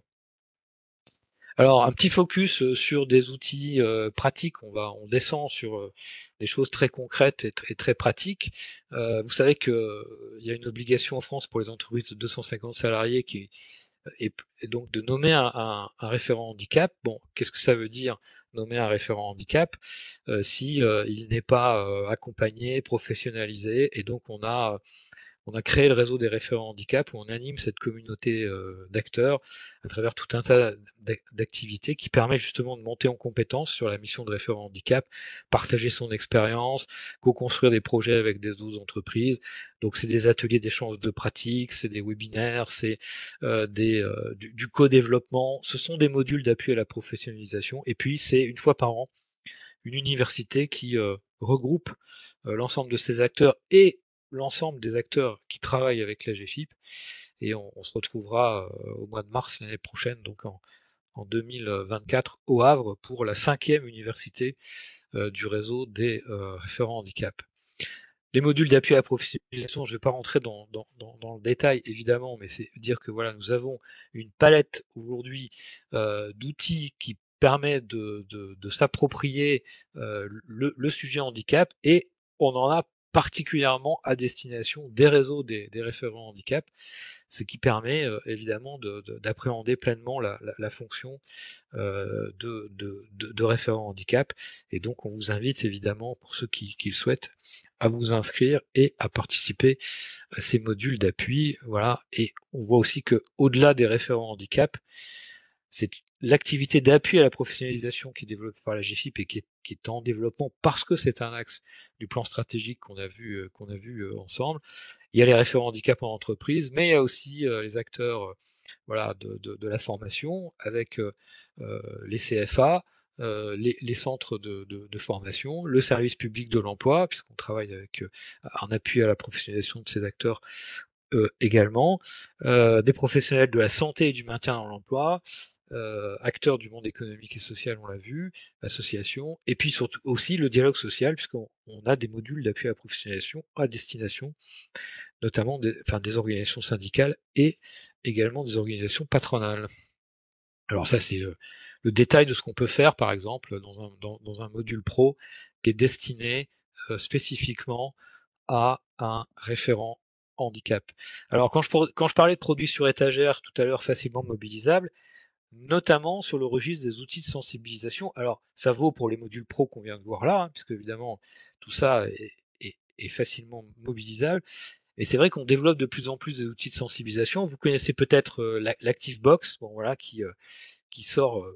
Alors un petit focus sur des outils euh, pratiques, on va on descend sur euh, des choses très concrètes et, et très pratiques. Euh, vous savez qu'il euh, y a une obligation en France pour les entreprises de deux cent cinquante salariés qui et, et donc de nommer un, un, un référent handicap. Bon, qu'est-ce que ça veut dire nommer un référent handicap euh, si euh, il n'est pas euh, accompagné, professionnalisé, et donc on a on a créé le réseau des référents handicap où on anime cette communauté euh, d'acteurs à travers tout un tas d'activités qui permet justement de monter en compétence sur la mission de référent handicap, partager son expérience, co-construire des projets avec des autres entreprises. Donc c'est des ateliers d'échange de pratiques, c'est des webinaires, c'est euh, des euh, du, du co-développement, ce sont des modules d'appui à la professionnalisation, et puis c'est une fois par an une université qui euh, regroupe euh, l'ensemble de ces acteurs et l'ensemble des acteurs qui travaillent avec la G F I P, et on, on se retrouvera euh, au mois de mars l'année prochaine, donc en, en deux mille vingt-quatre au Havre, pour la cinquième université euh, du réseau des euh, référents handicap. Les modules d'appui à la professionnalisation, je ne vais pas rentrer dans, dans, dans, dans le détail évidemment, mais c'est dire que voilà, nous avons une palette aujourd'hui euh, d'outils qui permet de, de, de s'approprier euh, le, le sujet handicap, et on en a particulièrement à destination des réseaux des, des référents handicap, ce qui permet euh, évidemment d'appréhender pleinement la, la, la fonction euh, de, de, de, de référent handicap. Et donc on vous invite évidemment, pour ceux qui, qui le souhaitent, à vous inscrire et à participer à ces modules d'appui. Voilà. Et on voit aussi que au-delà des référents handicap, c'est l'activité d'appui à la professionnalisation qui est développée par la G F I P et qui est, qui est en développement parce que c'est un axe du plan stratégique qu'on a vu, euh, qu'on a vu euh, ensemble. Il y a les référents handicap en entreprise, mais il y a aussi euh, les acteurs euh, voilà, de, de, de la formation avec euh, les C F A, euh, les, les centres de, de, de formation, le service public de l'emploi, puisqu'on travaille avec euh, un appui à la professionnalisation de ces acteurs euh, également, euh, des professionnels de la santé et du maintien dans l'emploi, euh, acteurs du monde économique et social, on l'a vu, associations, et puis surtout aussi le dialogue social, puisqu'on on a des modules d'appui à la professionnalisation à destination notamment des, enfin, des organisations syndicales et également des organisations patronales. Alors ça, c'est le, le détail de ce qu'on peut faire, par exemple, dans un, dans, dans un module pro qui est destiné euh, spécifiquement à un référent handicap. Alors quand je, quand je parlais de produits sur étagère tout à l'heure facilement mobilisables, notamment sur le registre des outils de sensibilisation, alors ça vaut pour les modules pro qu'on vient de voir là, hein, puisque évidemment tout ça est, est, est facilement mobilisable. Et c'est vrai qu'on développe de plus en plus des outils de sensibilisation. Vous connaissez peut-être euh, l'ActiveBox, bon voilà, qui euh, qui sort euh,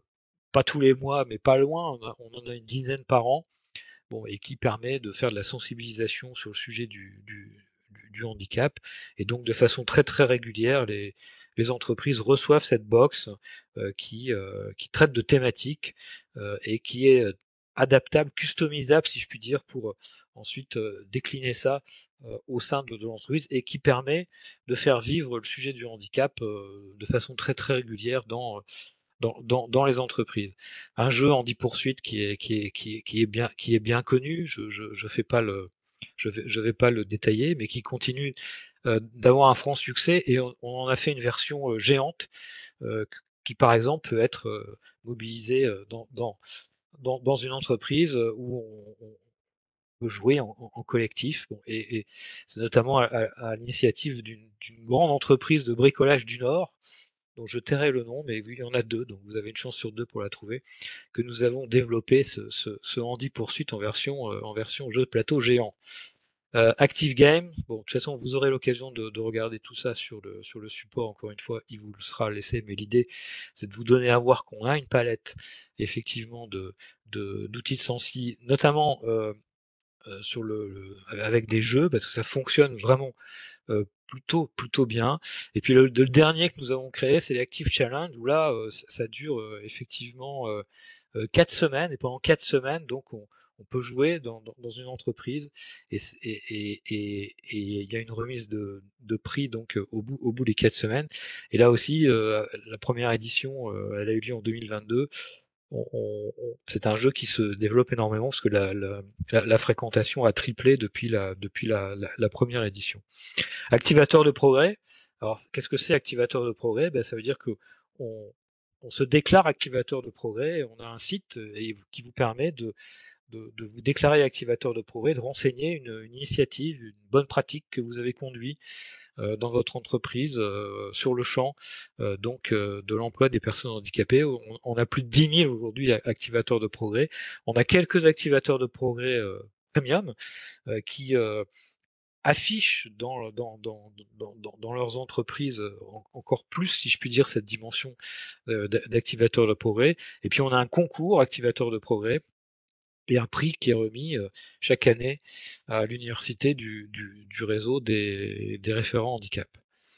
pas tous les mois, mais pas loin, on, a, on en a une dizaine par an, bon, et qui permet de faire de la sensibilisation sur le sujet du, du, du, du handicap. Et donc de façon très très régulière, les, les entreprises reçoivent cette box euh, qui, euh, qui traite de thématiques euh, et qui est adaptable, customisable, si je puis dire, pour euh, ensuite euh, décliner ça euh, au sein de, de l'entreprise et qui permet de faire vivre le sujet du handicap euh, de façon très très régulière dans dans, dans, dans les entreprises. Un jeu Handi Poursuite qui est, qui est, qui est, qui est bien, qui est bien connu. Je, je, je fais pas le, je vais, je vais pas le détailler, mais qui continue euh, d'avoir un franc succès et on, on en a fait une version euh, géante euh, qui, par exemple, peut être euh, mobilisée euh, dans, dans, dans, dans une entreprise où on, on peut jouer en, en, en collectif. Bon, et, et c'est notamment à, à, à l'initiative d'une grande entreprise de bricolage du Nord dont je tairai le nom, mais il y en a deux, donc vous avez une chance sur deux pour la trouver, que nous avons développé ce, ce, ce Handi Poursuite en version, euh, en version jeu de plateau géant. Euh, Active Game, bon, de toute façon, vous aurez l'occasion de, de regarder tout ça sur le, sur le support, encore une fois, il vous le sera laissé, mais l'idée, c'est de vous donner à voir qu'on a une palette, effectivement, de, de, d'outils de sensi, notamment euh, euh, sur le, le, avec des jeux, parce que ça fonctionne vraiment euh, plutôt plutôt bien. Et puis le, le dernier que nous avons créé, c'est l'Active Challenge, où là, euh, ça, ça dure euh, effectivement euh, euh, quatre semaines, et pendant quatre semaines, donc on, on peut jouer dans, dans, dans une entreprise, et et et et il y a une remise de, de prix donc euh, au bout au bout des quatre semaines. Et là aussi, euh, la première édition, euh, elle a eu lieu en deux mille vingt-deux. On, on, c'est un jeu qui se développe énormément parce que la, la, la, la fréquentation a triplé depuis la depuis la, la, la première édition. Activateur de progrès. Alors, qu'est-ce que c'est activateur de progrès? Ben, ça veut dire que on, on se déclare activateur de progrès. On a un site et, qui vous permet de, de, de vous déclarer activateur de progrès, de renseigner une, une initiative, une bonne pratique que vous avez conduite euh, dans votre entreprise euh, sur le champ euh, donc euh, de l'emploi des personnes handicapées. On, on a plus de dix mille aujourd'hui activateurs de progrès. On a quelques activateurs de progrès euh, premium euh, qui euh, affichent dans, dans, dans, dans, dans leurs entreprises encore plus, si je puis dire, cette dimension euh, d'activateur de progrès. Et puis on a un concours activateur de progrès et un prix qui est remis euh, chaque année à l'université du, du, du réseau des, des référents handicap.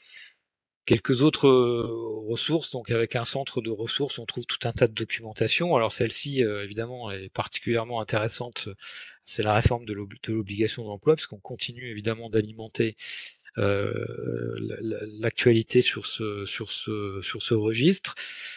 Quelques autres euh, ressources, donc avec un centre de ressources, on trouve tout un tas de documentation. Alors celle-ci, euh, évidemment, est particulièrement intéressante. C'est la réforme de l'obligation d'emploi, parce qu'on continue évidemment d'alimenter euh, l'actualité sur ce sur ce sur ce registre.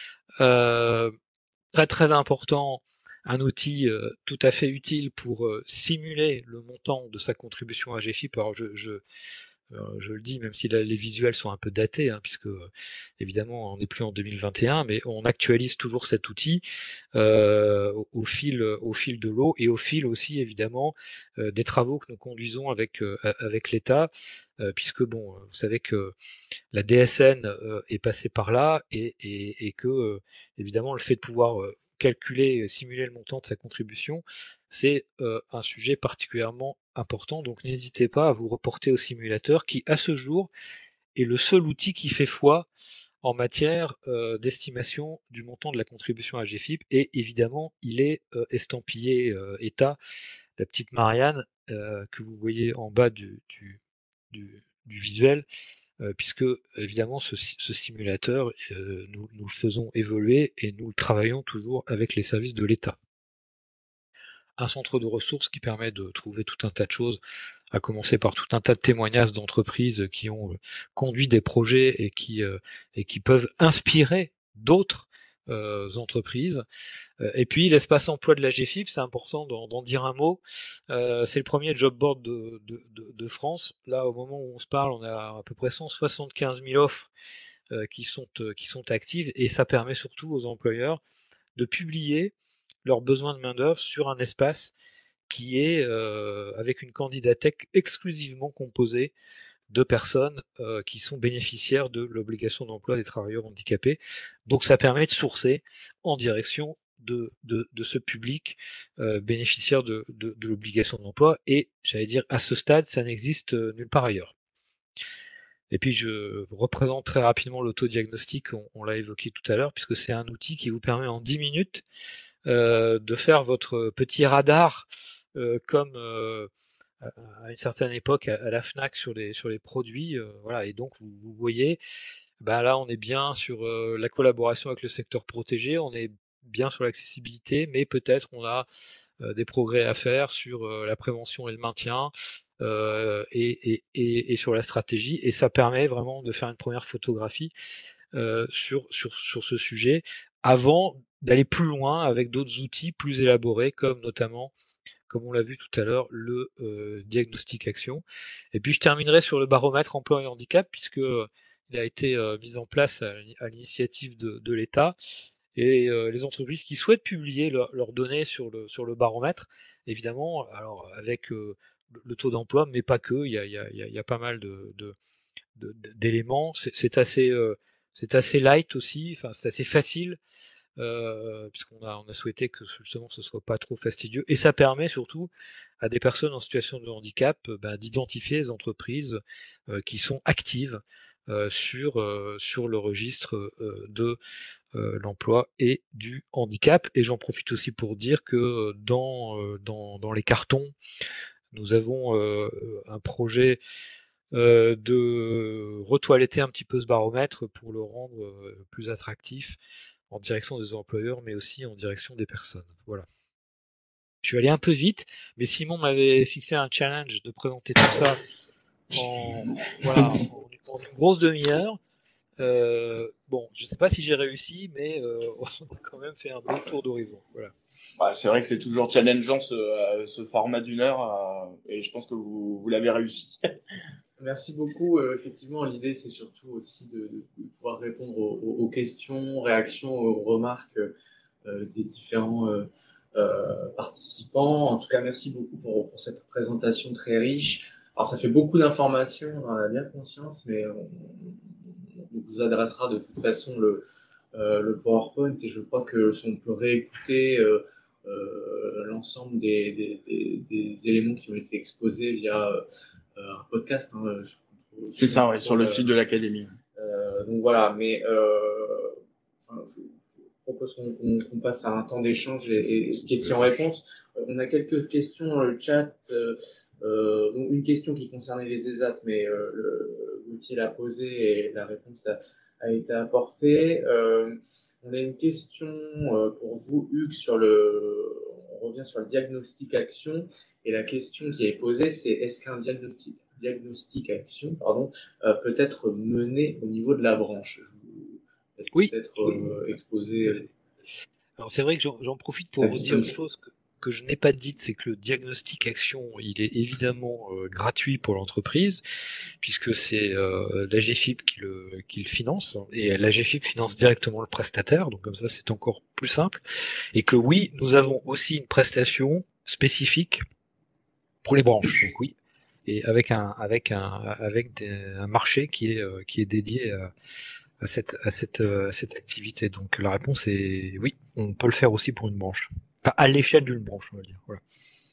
Euh, très très important, un outil euh, tout à fait utile pour euh, simuler le montant de sa contribution à G F I P. Alors je, je Alors, je le dis, même si la, les visuels sont un peu datés, hein, puisque euh, évidemment on n'est plus en deux mille vingt et un, mais on actualise toujours cet outil euh, au, au fil, au fil de l'eau et au fil aussi évidemment euh, des travaux que nous conduisons avec euh, avec l'État, euh, puisque bon, vous savez que la D S N euh, est passée par là et, et, et que euh, évidemment le fait de pouvoir euh, calculer, simuler le montant de sa contribution, c'est euh, un sujet particulièrement important. Donc n'hésitez pas à vous reporter au simulateur qui, à ce jour, est le seul outil qui fait foi en matière euh, d'estimation du montant de la contribution à G F I P. Et évidemment, il est euh, estampillé euh, État. La petite Marianne euh, que vous voyez en bas du, du, du, du visuel, euh, puisque évidemment ce, ce simulateur, euh, nous, nous le faisons évoluer et nous le travaillons toujours avec les services de l'État. Un centre de ressources qui permet de trouver tout un tas de choses, à commencer par tout un tas de témoignages d'entreprises qui ont euh, conduit des projets et qui, euh, et qui peuvent inspirer d'autres euh, entreprises. Euh, et puis l'espace emploi de la G F I P, c'est important d'en dire un mot. Euh, c'est le premier job board de, de, de, de France. Là, au moment où on se parle, on a à peu près cent soixante-quinze mille offres euh, qui, sont, euh, qui sont actives, et ça permet surtout aux employeurs de publier leurs besoins de main-d'œuvre sur un espace qui est euh, avec une candidatèque exclusivement composée de personnes euh, qui sont bénéficiaires de l'obligation d'emploi des travailleurs handicapés. Donc ça permet de sourcer en direction de, de, de ce public euh, bénéficiaire de, de, de l'obligation d'emploi, et j'allais dire à ce stade ça n'existe nulle part ailleurs. Et puis je représente très rapidement l'autodiagnostic, on, on l'a évoqué tout à l'heure, puisque c'est un outil qui vous permet en dix minutes euh, de faire votre petit radar euh, comme euh, à une certaine époque à, à la Fnac sur les sur les produits, euh, voilà. Et donc vous, vous voyez, ben là on est bien sur euh, la collaboration avec le secteur protégé, on est bien sur l'accessibilité, mais peut-être on a euh, des progrès à faire sur euh, la prévention et le maintien. Euh, et, et, et, et sur la stratégie, et ça permet vraiment de faire une première photographie euh, sur, sur, sur ce sujet avant d'aller plus loin avec d'autres outils plus élaborés, comme notamment, comme on l'a vu tout à l'heure, le euh, diagnostic action. Et puis je terminerai sur le baromètre emploi et handicap, puisque euh, il a été euh, mis en place à, à l'initiative de, de l'État. Et euh, les entreprises qui souhaitent publier leur- leurs données sur le, sur le baromètre, évidemment, alors avec euh, le le taux d'emploi, mais pas que, il y a, il y a, il y a- il y a pas mal de, de- de- de- d'éléments. C'est c'est assez, euh, c'est assez light aussi, enfin c'est assez facile, euh, puisqu'on a, on a souhaité que justement ce soit pas trop fastidieux. Et ça permet surtout à des personnes en situation de handicap euh, ben, d'identifier les entreprises euh, qui sont actives euh, sur, euh, sur le registre euh, de euh, l'emploi et du handicap. Et j'en profite aussi pour dire que dans, euh, dans, dans les cartons, nous avons euh, un projet euh, de retoiletter un petit peu ce baromètre pour le rendre euh, plus attractif en direction des employeurs, mais aussi en direction des personnes. Voilà. Je suis allé un peu vite, mais Simon m'avait fixé un challenge de présenter tout ça en, voilà, en, en une grosse demi-heure. Euh, bon, je ne sais pas si j'ai réussi, mais euh, on a quand même fait un beau tour d'horizon. Voilà. Bah, c'est vrai que c'est toujours challengeant ce, euh, ce format d'une heure euh, et je pense que vous, vous l'avez réussi. Merci beaucoup. Euh, effectivement, l'idée, c'est surtout aussi de, de pouvoir répondre aux, aux questions, réactions, aux remarques euh, des différents euh, euh, participants. En tout cas, merci beaucoup pour, pour cette présentation très riche. Alors, ça fait beaucoup d'informations, on en a bien conscience, mais on, on vous adressera de toute façon le, euh, le PowerPoint, et je crois que si on peut réécouter euh, euh, l'ensemble des, des, des, des éléments qui ont été exposés via euh, un podcast. Hein, je, c'est ça, ouais, sur le euh, site de l'Académie. Euh, donc voilà, mais euh, enfin, je, je propose qu'on, qu'on, qu'on passe à un temps d'échange et, et questions-réponses. Euh, on a quelques questions dans le chat. Euh, euh, une question qui concernait les ESAT, mais euh, le, l'outil l'a posé et la réponse a, a été apportée. Euh, on a une question euh, pour vous, Hugues, sur le. On revient sur le diagnostic action, et la question qui est posée, c'est est-ce qu'un diagnostic, diagnostic action, pardon, euh, peut être mené au niveau de la branche? Je vous Oui. peut-être euh, exposer. Euh, Alors c'est vrai que j'en, j'en profite pour vous dire une chose que, que je n'ai pas dite, c'est que le diagnostic action, il est évidemment euh, gratuit pour l'entreprise, puisque c'est euh, l'A G F I P qui le, qui le finance, et l'A G F I P finance directement le prestataire, donc comme ça c'est encore plus simple. Et que oui, nous avons aussi une prestation spécifique pour les branches, donc oui, et avec un avec un avec des, un marché qui est euh, qui est dédié à, à cette à cette à cette activité. Donc la réponse est oui, on peut le faire aussi pour une branche, enfin à l'échelle d'une branche, on va dire. Voilà.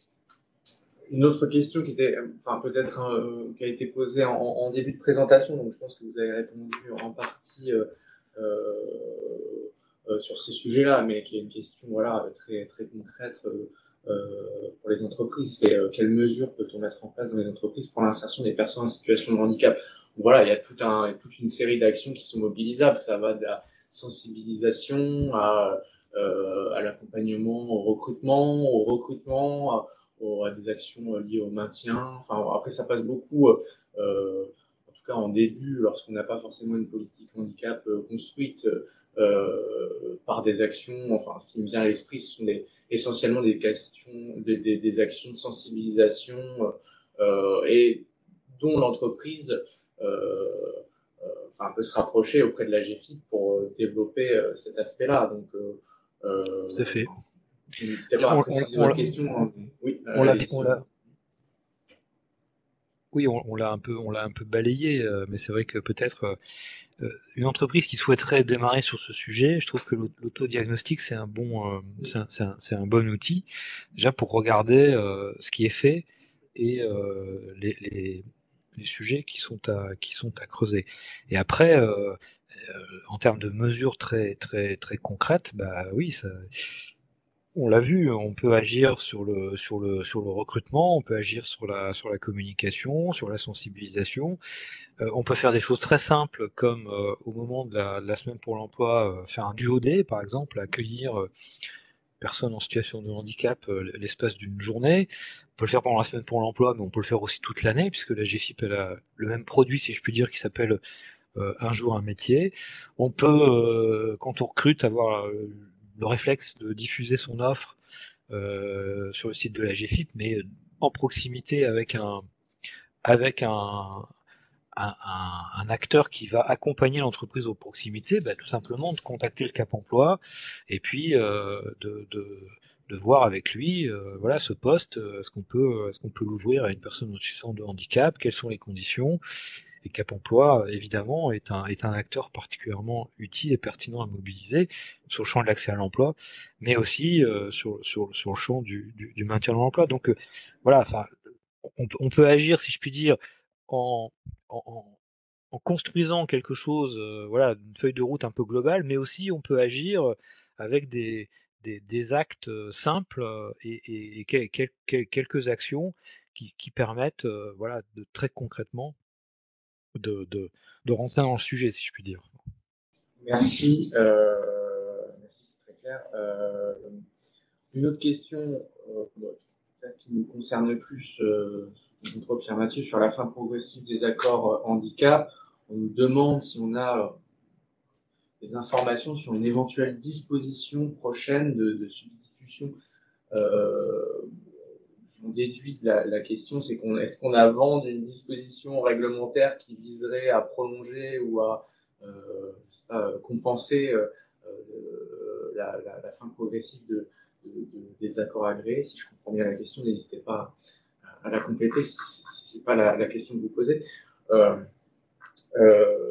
Une autre question qui était, enfin peut-être euh, qui a été posée en, en début de présentation, donc je pense que vous avez répondu en partie euh, euh, sur ces sujets-là, mais qui est une question voilà très très concrète euh, euh, pour les entreprises. C'est euh, quelles mesures peut-on mettre en place dans les entreprises pour l'insertion des personnes en situation de handicap? Voilà, il y a tout un, toute une série d'actions qui sont mobilisables. Ça va de la sensibilisation à, euh, à l'accompagnement au recrutement, au recrutement, à, à des actions liées au maintien. Enfin, après, ça passe beaucoup, euh, en tout cas en début, lorsqu'on n'a pas forcément une politique handicap euh, construite euh, par des actions. Enfin, ce qui me vient à l'esprit, ce sont des, essentiellement des questions, des, des, des actions de sensibilisation euh, et dont l'entreprise euh, euh, enfin, peut se rapprocher auprès de la G F I P pour euh, développer euh, cet aspect-là. Donc, euh, tout à fait. N'hésitez pas à on, préciser on, votre on, question. Hein. Oui, on l'a, on l'a. Oui, on, on l'a un peu, on l'a un peu balayé, euh, mais c'est vrai que peut-être euh, une entreprise qui souhaiterait démarrer sur ce sujet, je trouve que l'autodiagnostic c'est un bon, euh, c'est un, c'est un, c'est un bon outil déjà pour regarder euh, ce qui est fait et euh, les, les les sujets qui sont à qui sont à creuser. Et après, euh, euh, en termes de mesures très très très concrètes, bah oui, ça, on l'a vu, on peut agir sur le sur le sur le recrutement, on peut agir sur la sur la communication, sur la sensibilisation. Euh, on peut faire des choses très simples comme euh, au moment de la, de la semaine pour l'emploi, euh, faire un duodé par exemple, accueillir euh, personnes en situation de handicap euh, l'espace d'une journée. On peut le faire pendant la semaine pour l'emploi, mais on peut le faire aussi toute l'année, puisque la G F I P elle a le même produit, si je puis dire, qui s'appelle euh, un jour un métier. On peut, euh, quand on recrute, avoir euh, le réflexe de diffuser son offre euh, sur le site de la G F I P, mais en proximité avec un avec un, un, un, un acteur qui va accompagner l'entreprise aux proximités, bah, tout simplement de contacter le Cap Emploi et puis euh, de, de, de voir avec lui, euh, voilà, ce poste, euh, est-ce qu'on peut, est-ce qu'on peut l'ouvrir à une personne en situation de handicap, quelles sont les conditions. Et Cap Emploi, évidemment, est un, est un acteur particulièrement utile et pertinent à mobiliser sur le champ de l'accès à l'emploi, mais aussi euh, sur, sur, sur le champ du, du, du maintien de l'emploi. Donc euh, voilà, enfin, on, on peut agir, si je puis dire, en, en, en construisant quelque chose, euh, voilà, une feuille de route un peu globale, mais aussi on peut agir avec des, des, des actes simples et, et, et quel, quel, quelques actions qui, qui permettent, euh, voilà, de très concrètement de, de, de rentrer dans le sujet, si je puis dire. Merci, euh, merci, c'est très clair. Euh, une autre question, euh, peut-être qui nous concerne plus, euh, notre Pierre Mathieu, sur la fin progressive des accords euh, handicap. On nous demande si on a euh, des informations sur une éventuelle disposition prochaine de, de substitution. Euh, on déduit de la, la question, c'est qu'on est-ce qu'on a vent d'une disposition réglementaire qui viserait à prolonger ou à, euh, à compenser euh, euh, la, la, la fin progressive de, de, de, des accords agréés. Si je comprends bien la question, n'hésitez pas à, à la compléter si, si, si c'est pas la, la question que vous posez. Euh, euh,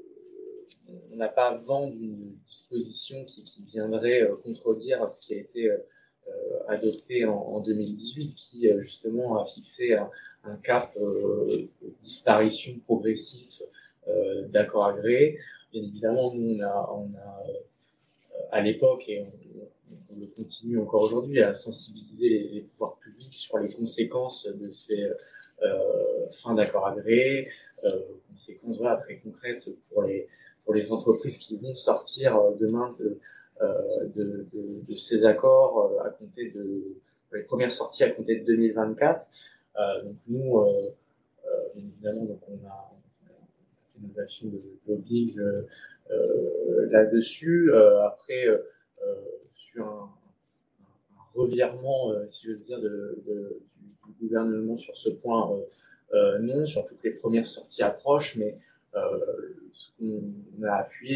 on n'a pas vent d'une disposition qui, qui viendrait euh, contredire ce qui a été euh, Euh, adopté en, en deux mille dix-huit, qui euh, justement a fixé un, un cap euh, de disparition progressive euh, d'accords agréés. Bien évidemment, nous, on a, on a euh, à l'époque, et on, on le continue encore aujourd'hui, à sensibiliser les, les pouvoirs publics sur les conséquences de ces euh, fins d'accords agréés, euh, conséquences voilà, très concrètes pour les, pour les entreprises qui vont sortir demain de, Euh, de, de, de ces accords euh, à compter de les premières sorties à compter de deux mille vingt-quatre. Euh, donc nous, euh, euh, évidemment, donc on a, on a fait nos actions de lobbying euh, euh, là-dessus. Euh, après, euh, sur un, un revirement, euh, si je veux dire, de, de, du, du gouvernement sur ce point, euh, euh, non, surtout que les premières sorties approchent, mais euh, ce qu'on a appuyé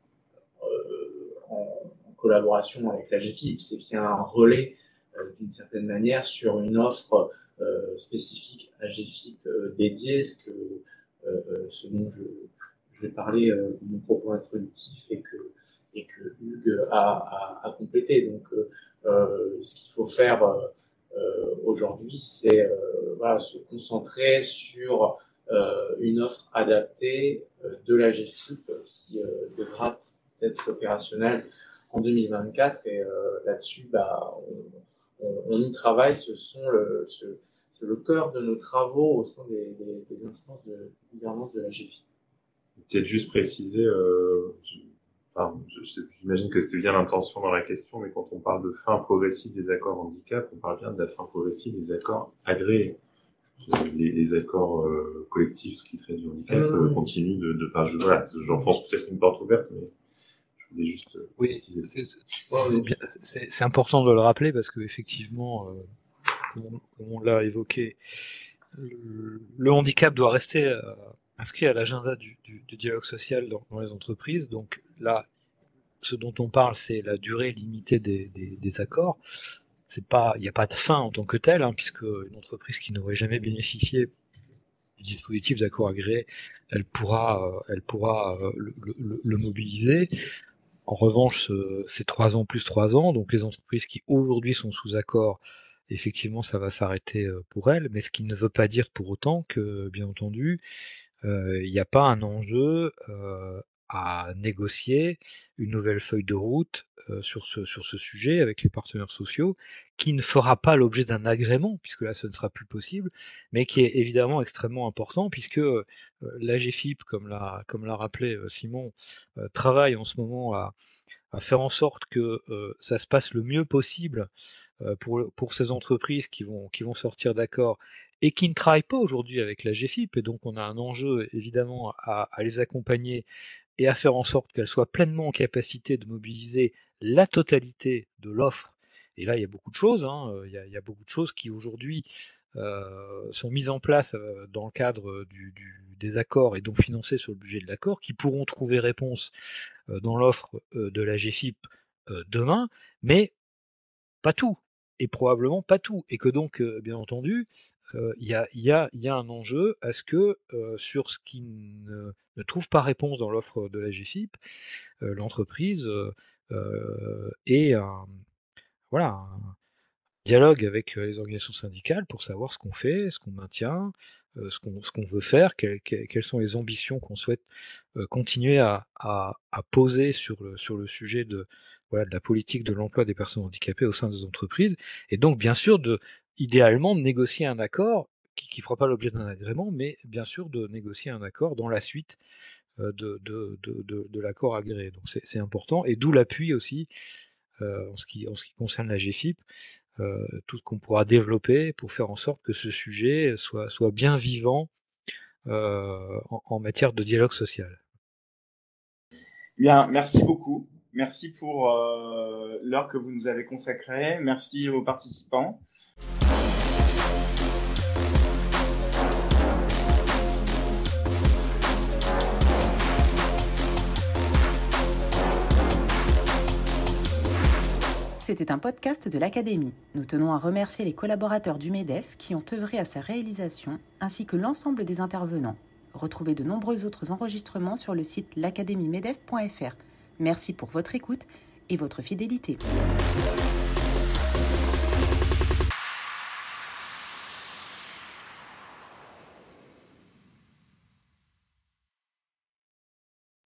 En, en collaboration avec la G F I P, c'est qu'il y a un relais euh, d'une certaine manière sur une offre euh, spécifique à G F I P euh, dédiée, ce, que, euh, ce dont je, je vais parler euh, de mon propos introductif et que, et que Hugues a, a, a complété. Donc, euh, ce qu'il faut faire euh, aujourd'hui, c'est euh, voilà, se concentrer sur euh, une offre adaptée euh, de la G F I P qui euh, devra être opérationnel en deux mille vingt-quatre et euh, là-dessus, bah, on, on, on y travaille. Ce sont le, ce, c'est le cœur de nos travaux au sein des, des, des instances de gouvernance de la G F I. Peut-être juste préciser, euh, je, enfin, je, j'imagine que c'était bien l'intention dans la question, mais quand on parle de fin progressive des accords handicap, on parle bien de la fin progressive des accords agréés. Les, les accords euh, collectifs qui traitent du handicap mmh. euh, continuent de, de, enfin, je, voilà, j'enfonce peut-être une porte ouverte, mais juste oui, c'est, c'est, bien, c'est, c'est important de le rappeler parce que effectivement, euh, comme, on, comme on l'a évoqué, le, le handicap doit rester euh, inscrit à l'agenda du, du, du dialogue social dans, dans les entreprises. Donc là, ce dont on parle, c'est la durée limitée des, des, des accords. C'est pas, il n'y a pas de fin en tant que telle, hein, puisque une entreprise qui n'aurait jamais bénéficié du dispositif d'accord agréé, elle pourra, euh, elle pourra euh, le, le, le mobiliser. En revanche, c'est trois ans plus trois ans, donc les entreprises qui aujourd'hui sont sous accord, effectivement ça va s'arrêter pour elle, mais ce qui ne veut pas dire pour autant que, bien entendu, euh, il n'y a pas un enjeu euh, à négocier une nouvelle feuille de route euh, sur, ce, sur ce sujet avec les partenaires sociaux, qui ne fera pas l'objet d'un agrément, puisque là ce ne sera plus possible, mais qui est évidemment extrêmement important, puisque euh, l'A G F I P, comme l'a, comme l'a rappelé euh, Simon, euh, travaille en ce moment à, à faire en sorte que euh, ça se passe le mieux possible euh, pour, pour ces entreprises qui vont, qui vont sortir d'accord et qui ne travaillent pas aujourd'hui avec la G F I P, et donc on a un enjeu évidemment à, à les accompagner et à faire en sorte qu'elles soient pleinement en capacité de mobiliser la totalité de l'offre. Et là, il y a beaucoup de choses, hein, il, y a, il y a beaucoup de choses qui aujourd'hui euh, sont mises en place euh, dans le cadre du, du, des accords et donc financées sur le budget de l'accord, qui pourront trouver réponse euh, dans l'offre euh, de la G F I P euh, demain, mais pas tout, et probablement pas tout, et que donc, euh, bien entendu, il euh, y, a, y, a, y a un enjeu à ce que euh, sur ce qui ne, ne trouve pas réponse dans l'offre de la G F I P, euh, l'entreprise euh, ait un, voilà, un dialogue avec les organisations syndicales pour savoir ce qu'on fait, ce qu'on maintient, euh, ce, qu'on, ce qu'on veut faire, quelles, quelles sont les ambitions qu'on souhaite euh, continuer à, à, à poser sur le, sur le sujet de, voilà, de la politique de l'emploi des personnes handicapées au sein des entreprises, et donc bien sûr de idéalement de négocier un accord qui ne fera pas l'objet d'un agrément, mais bien sûr de négocier un accord dans la suite euh, de, de, de, de, de l'accord agréé. Donc c'est, c'est important, et d'où l'appui aussi euh, en, ce qui, en ce qui concerne la G F I P, euh, tout ce qu'on pourra développer pour faire en sorte que ce sujet soit, soit bien vivant euh, en, en matière de dialogue social. Bien, merci beaucoup. Merci pour euh, l'heure que vous nous avez consacrée. Merci aux participants. C'était un podcast de l'Académie. Nous tenons à remercier les collaborateurs du MEDEF qui ont œuvré à sa réalisation, ainsi que l'ensemble des intervenants. Retrouvez de nombreux autres enregistrements sur le site l'académie medef point f r. Merci pour votre écoute et votre fidélité.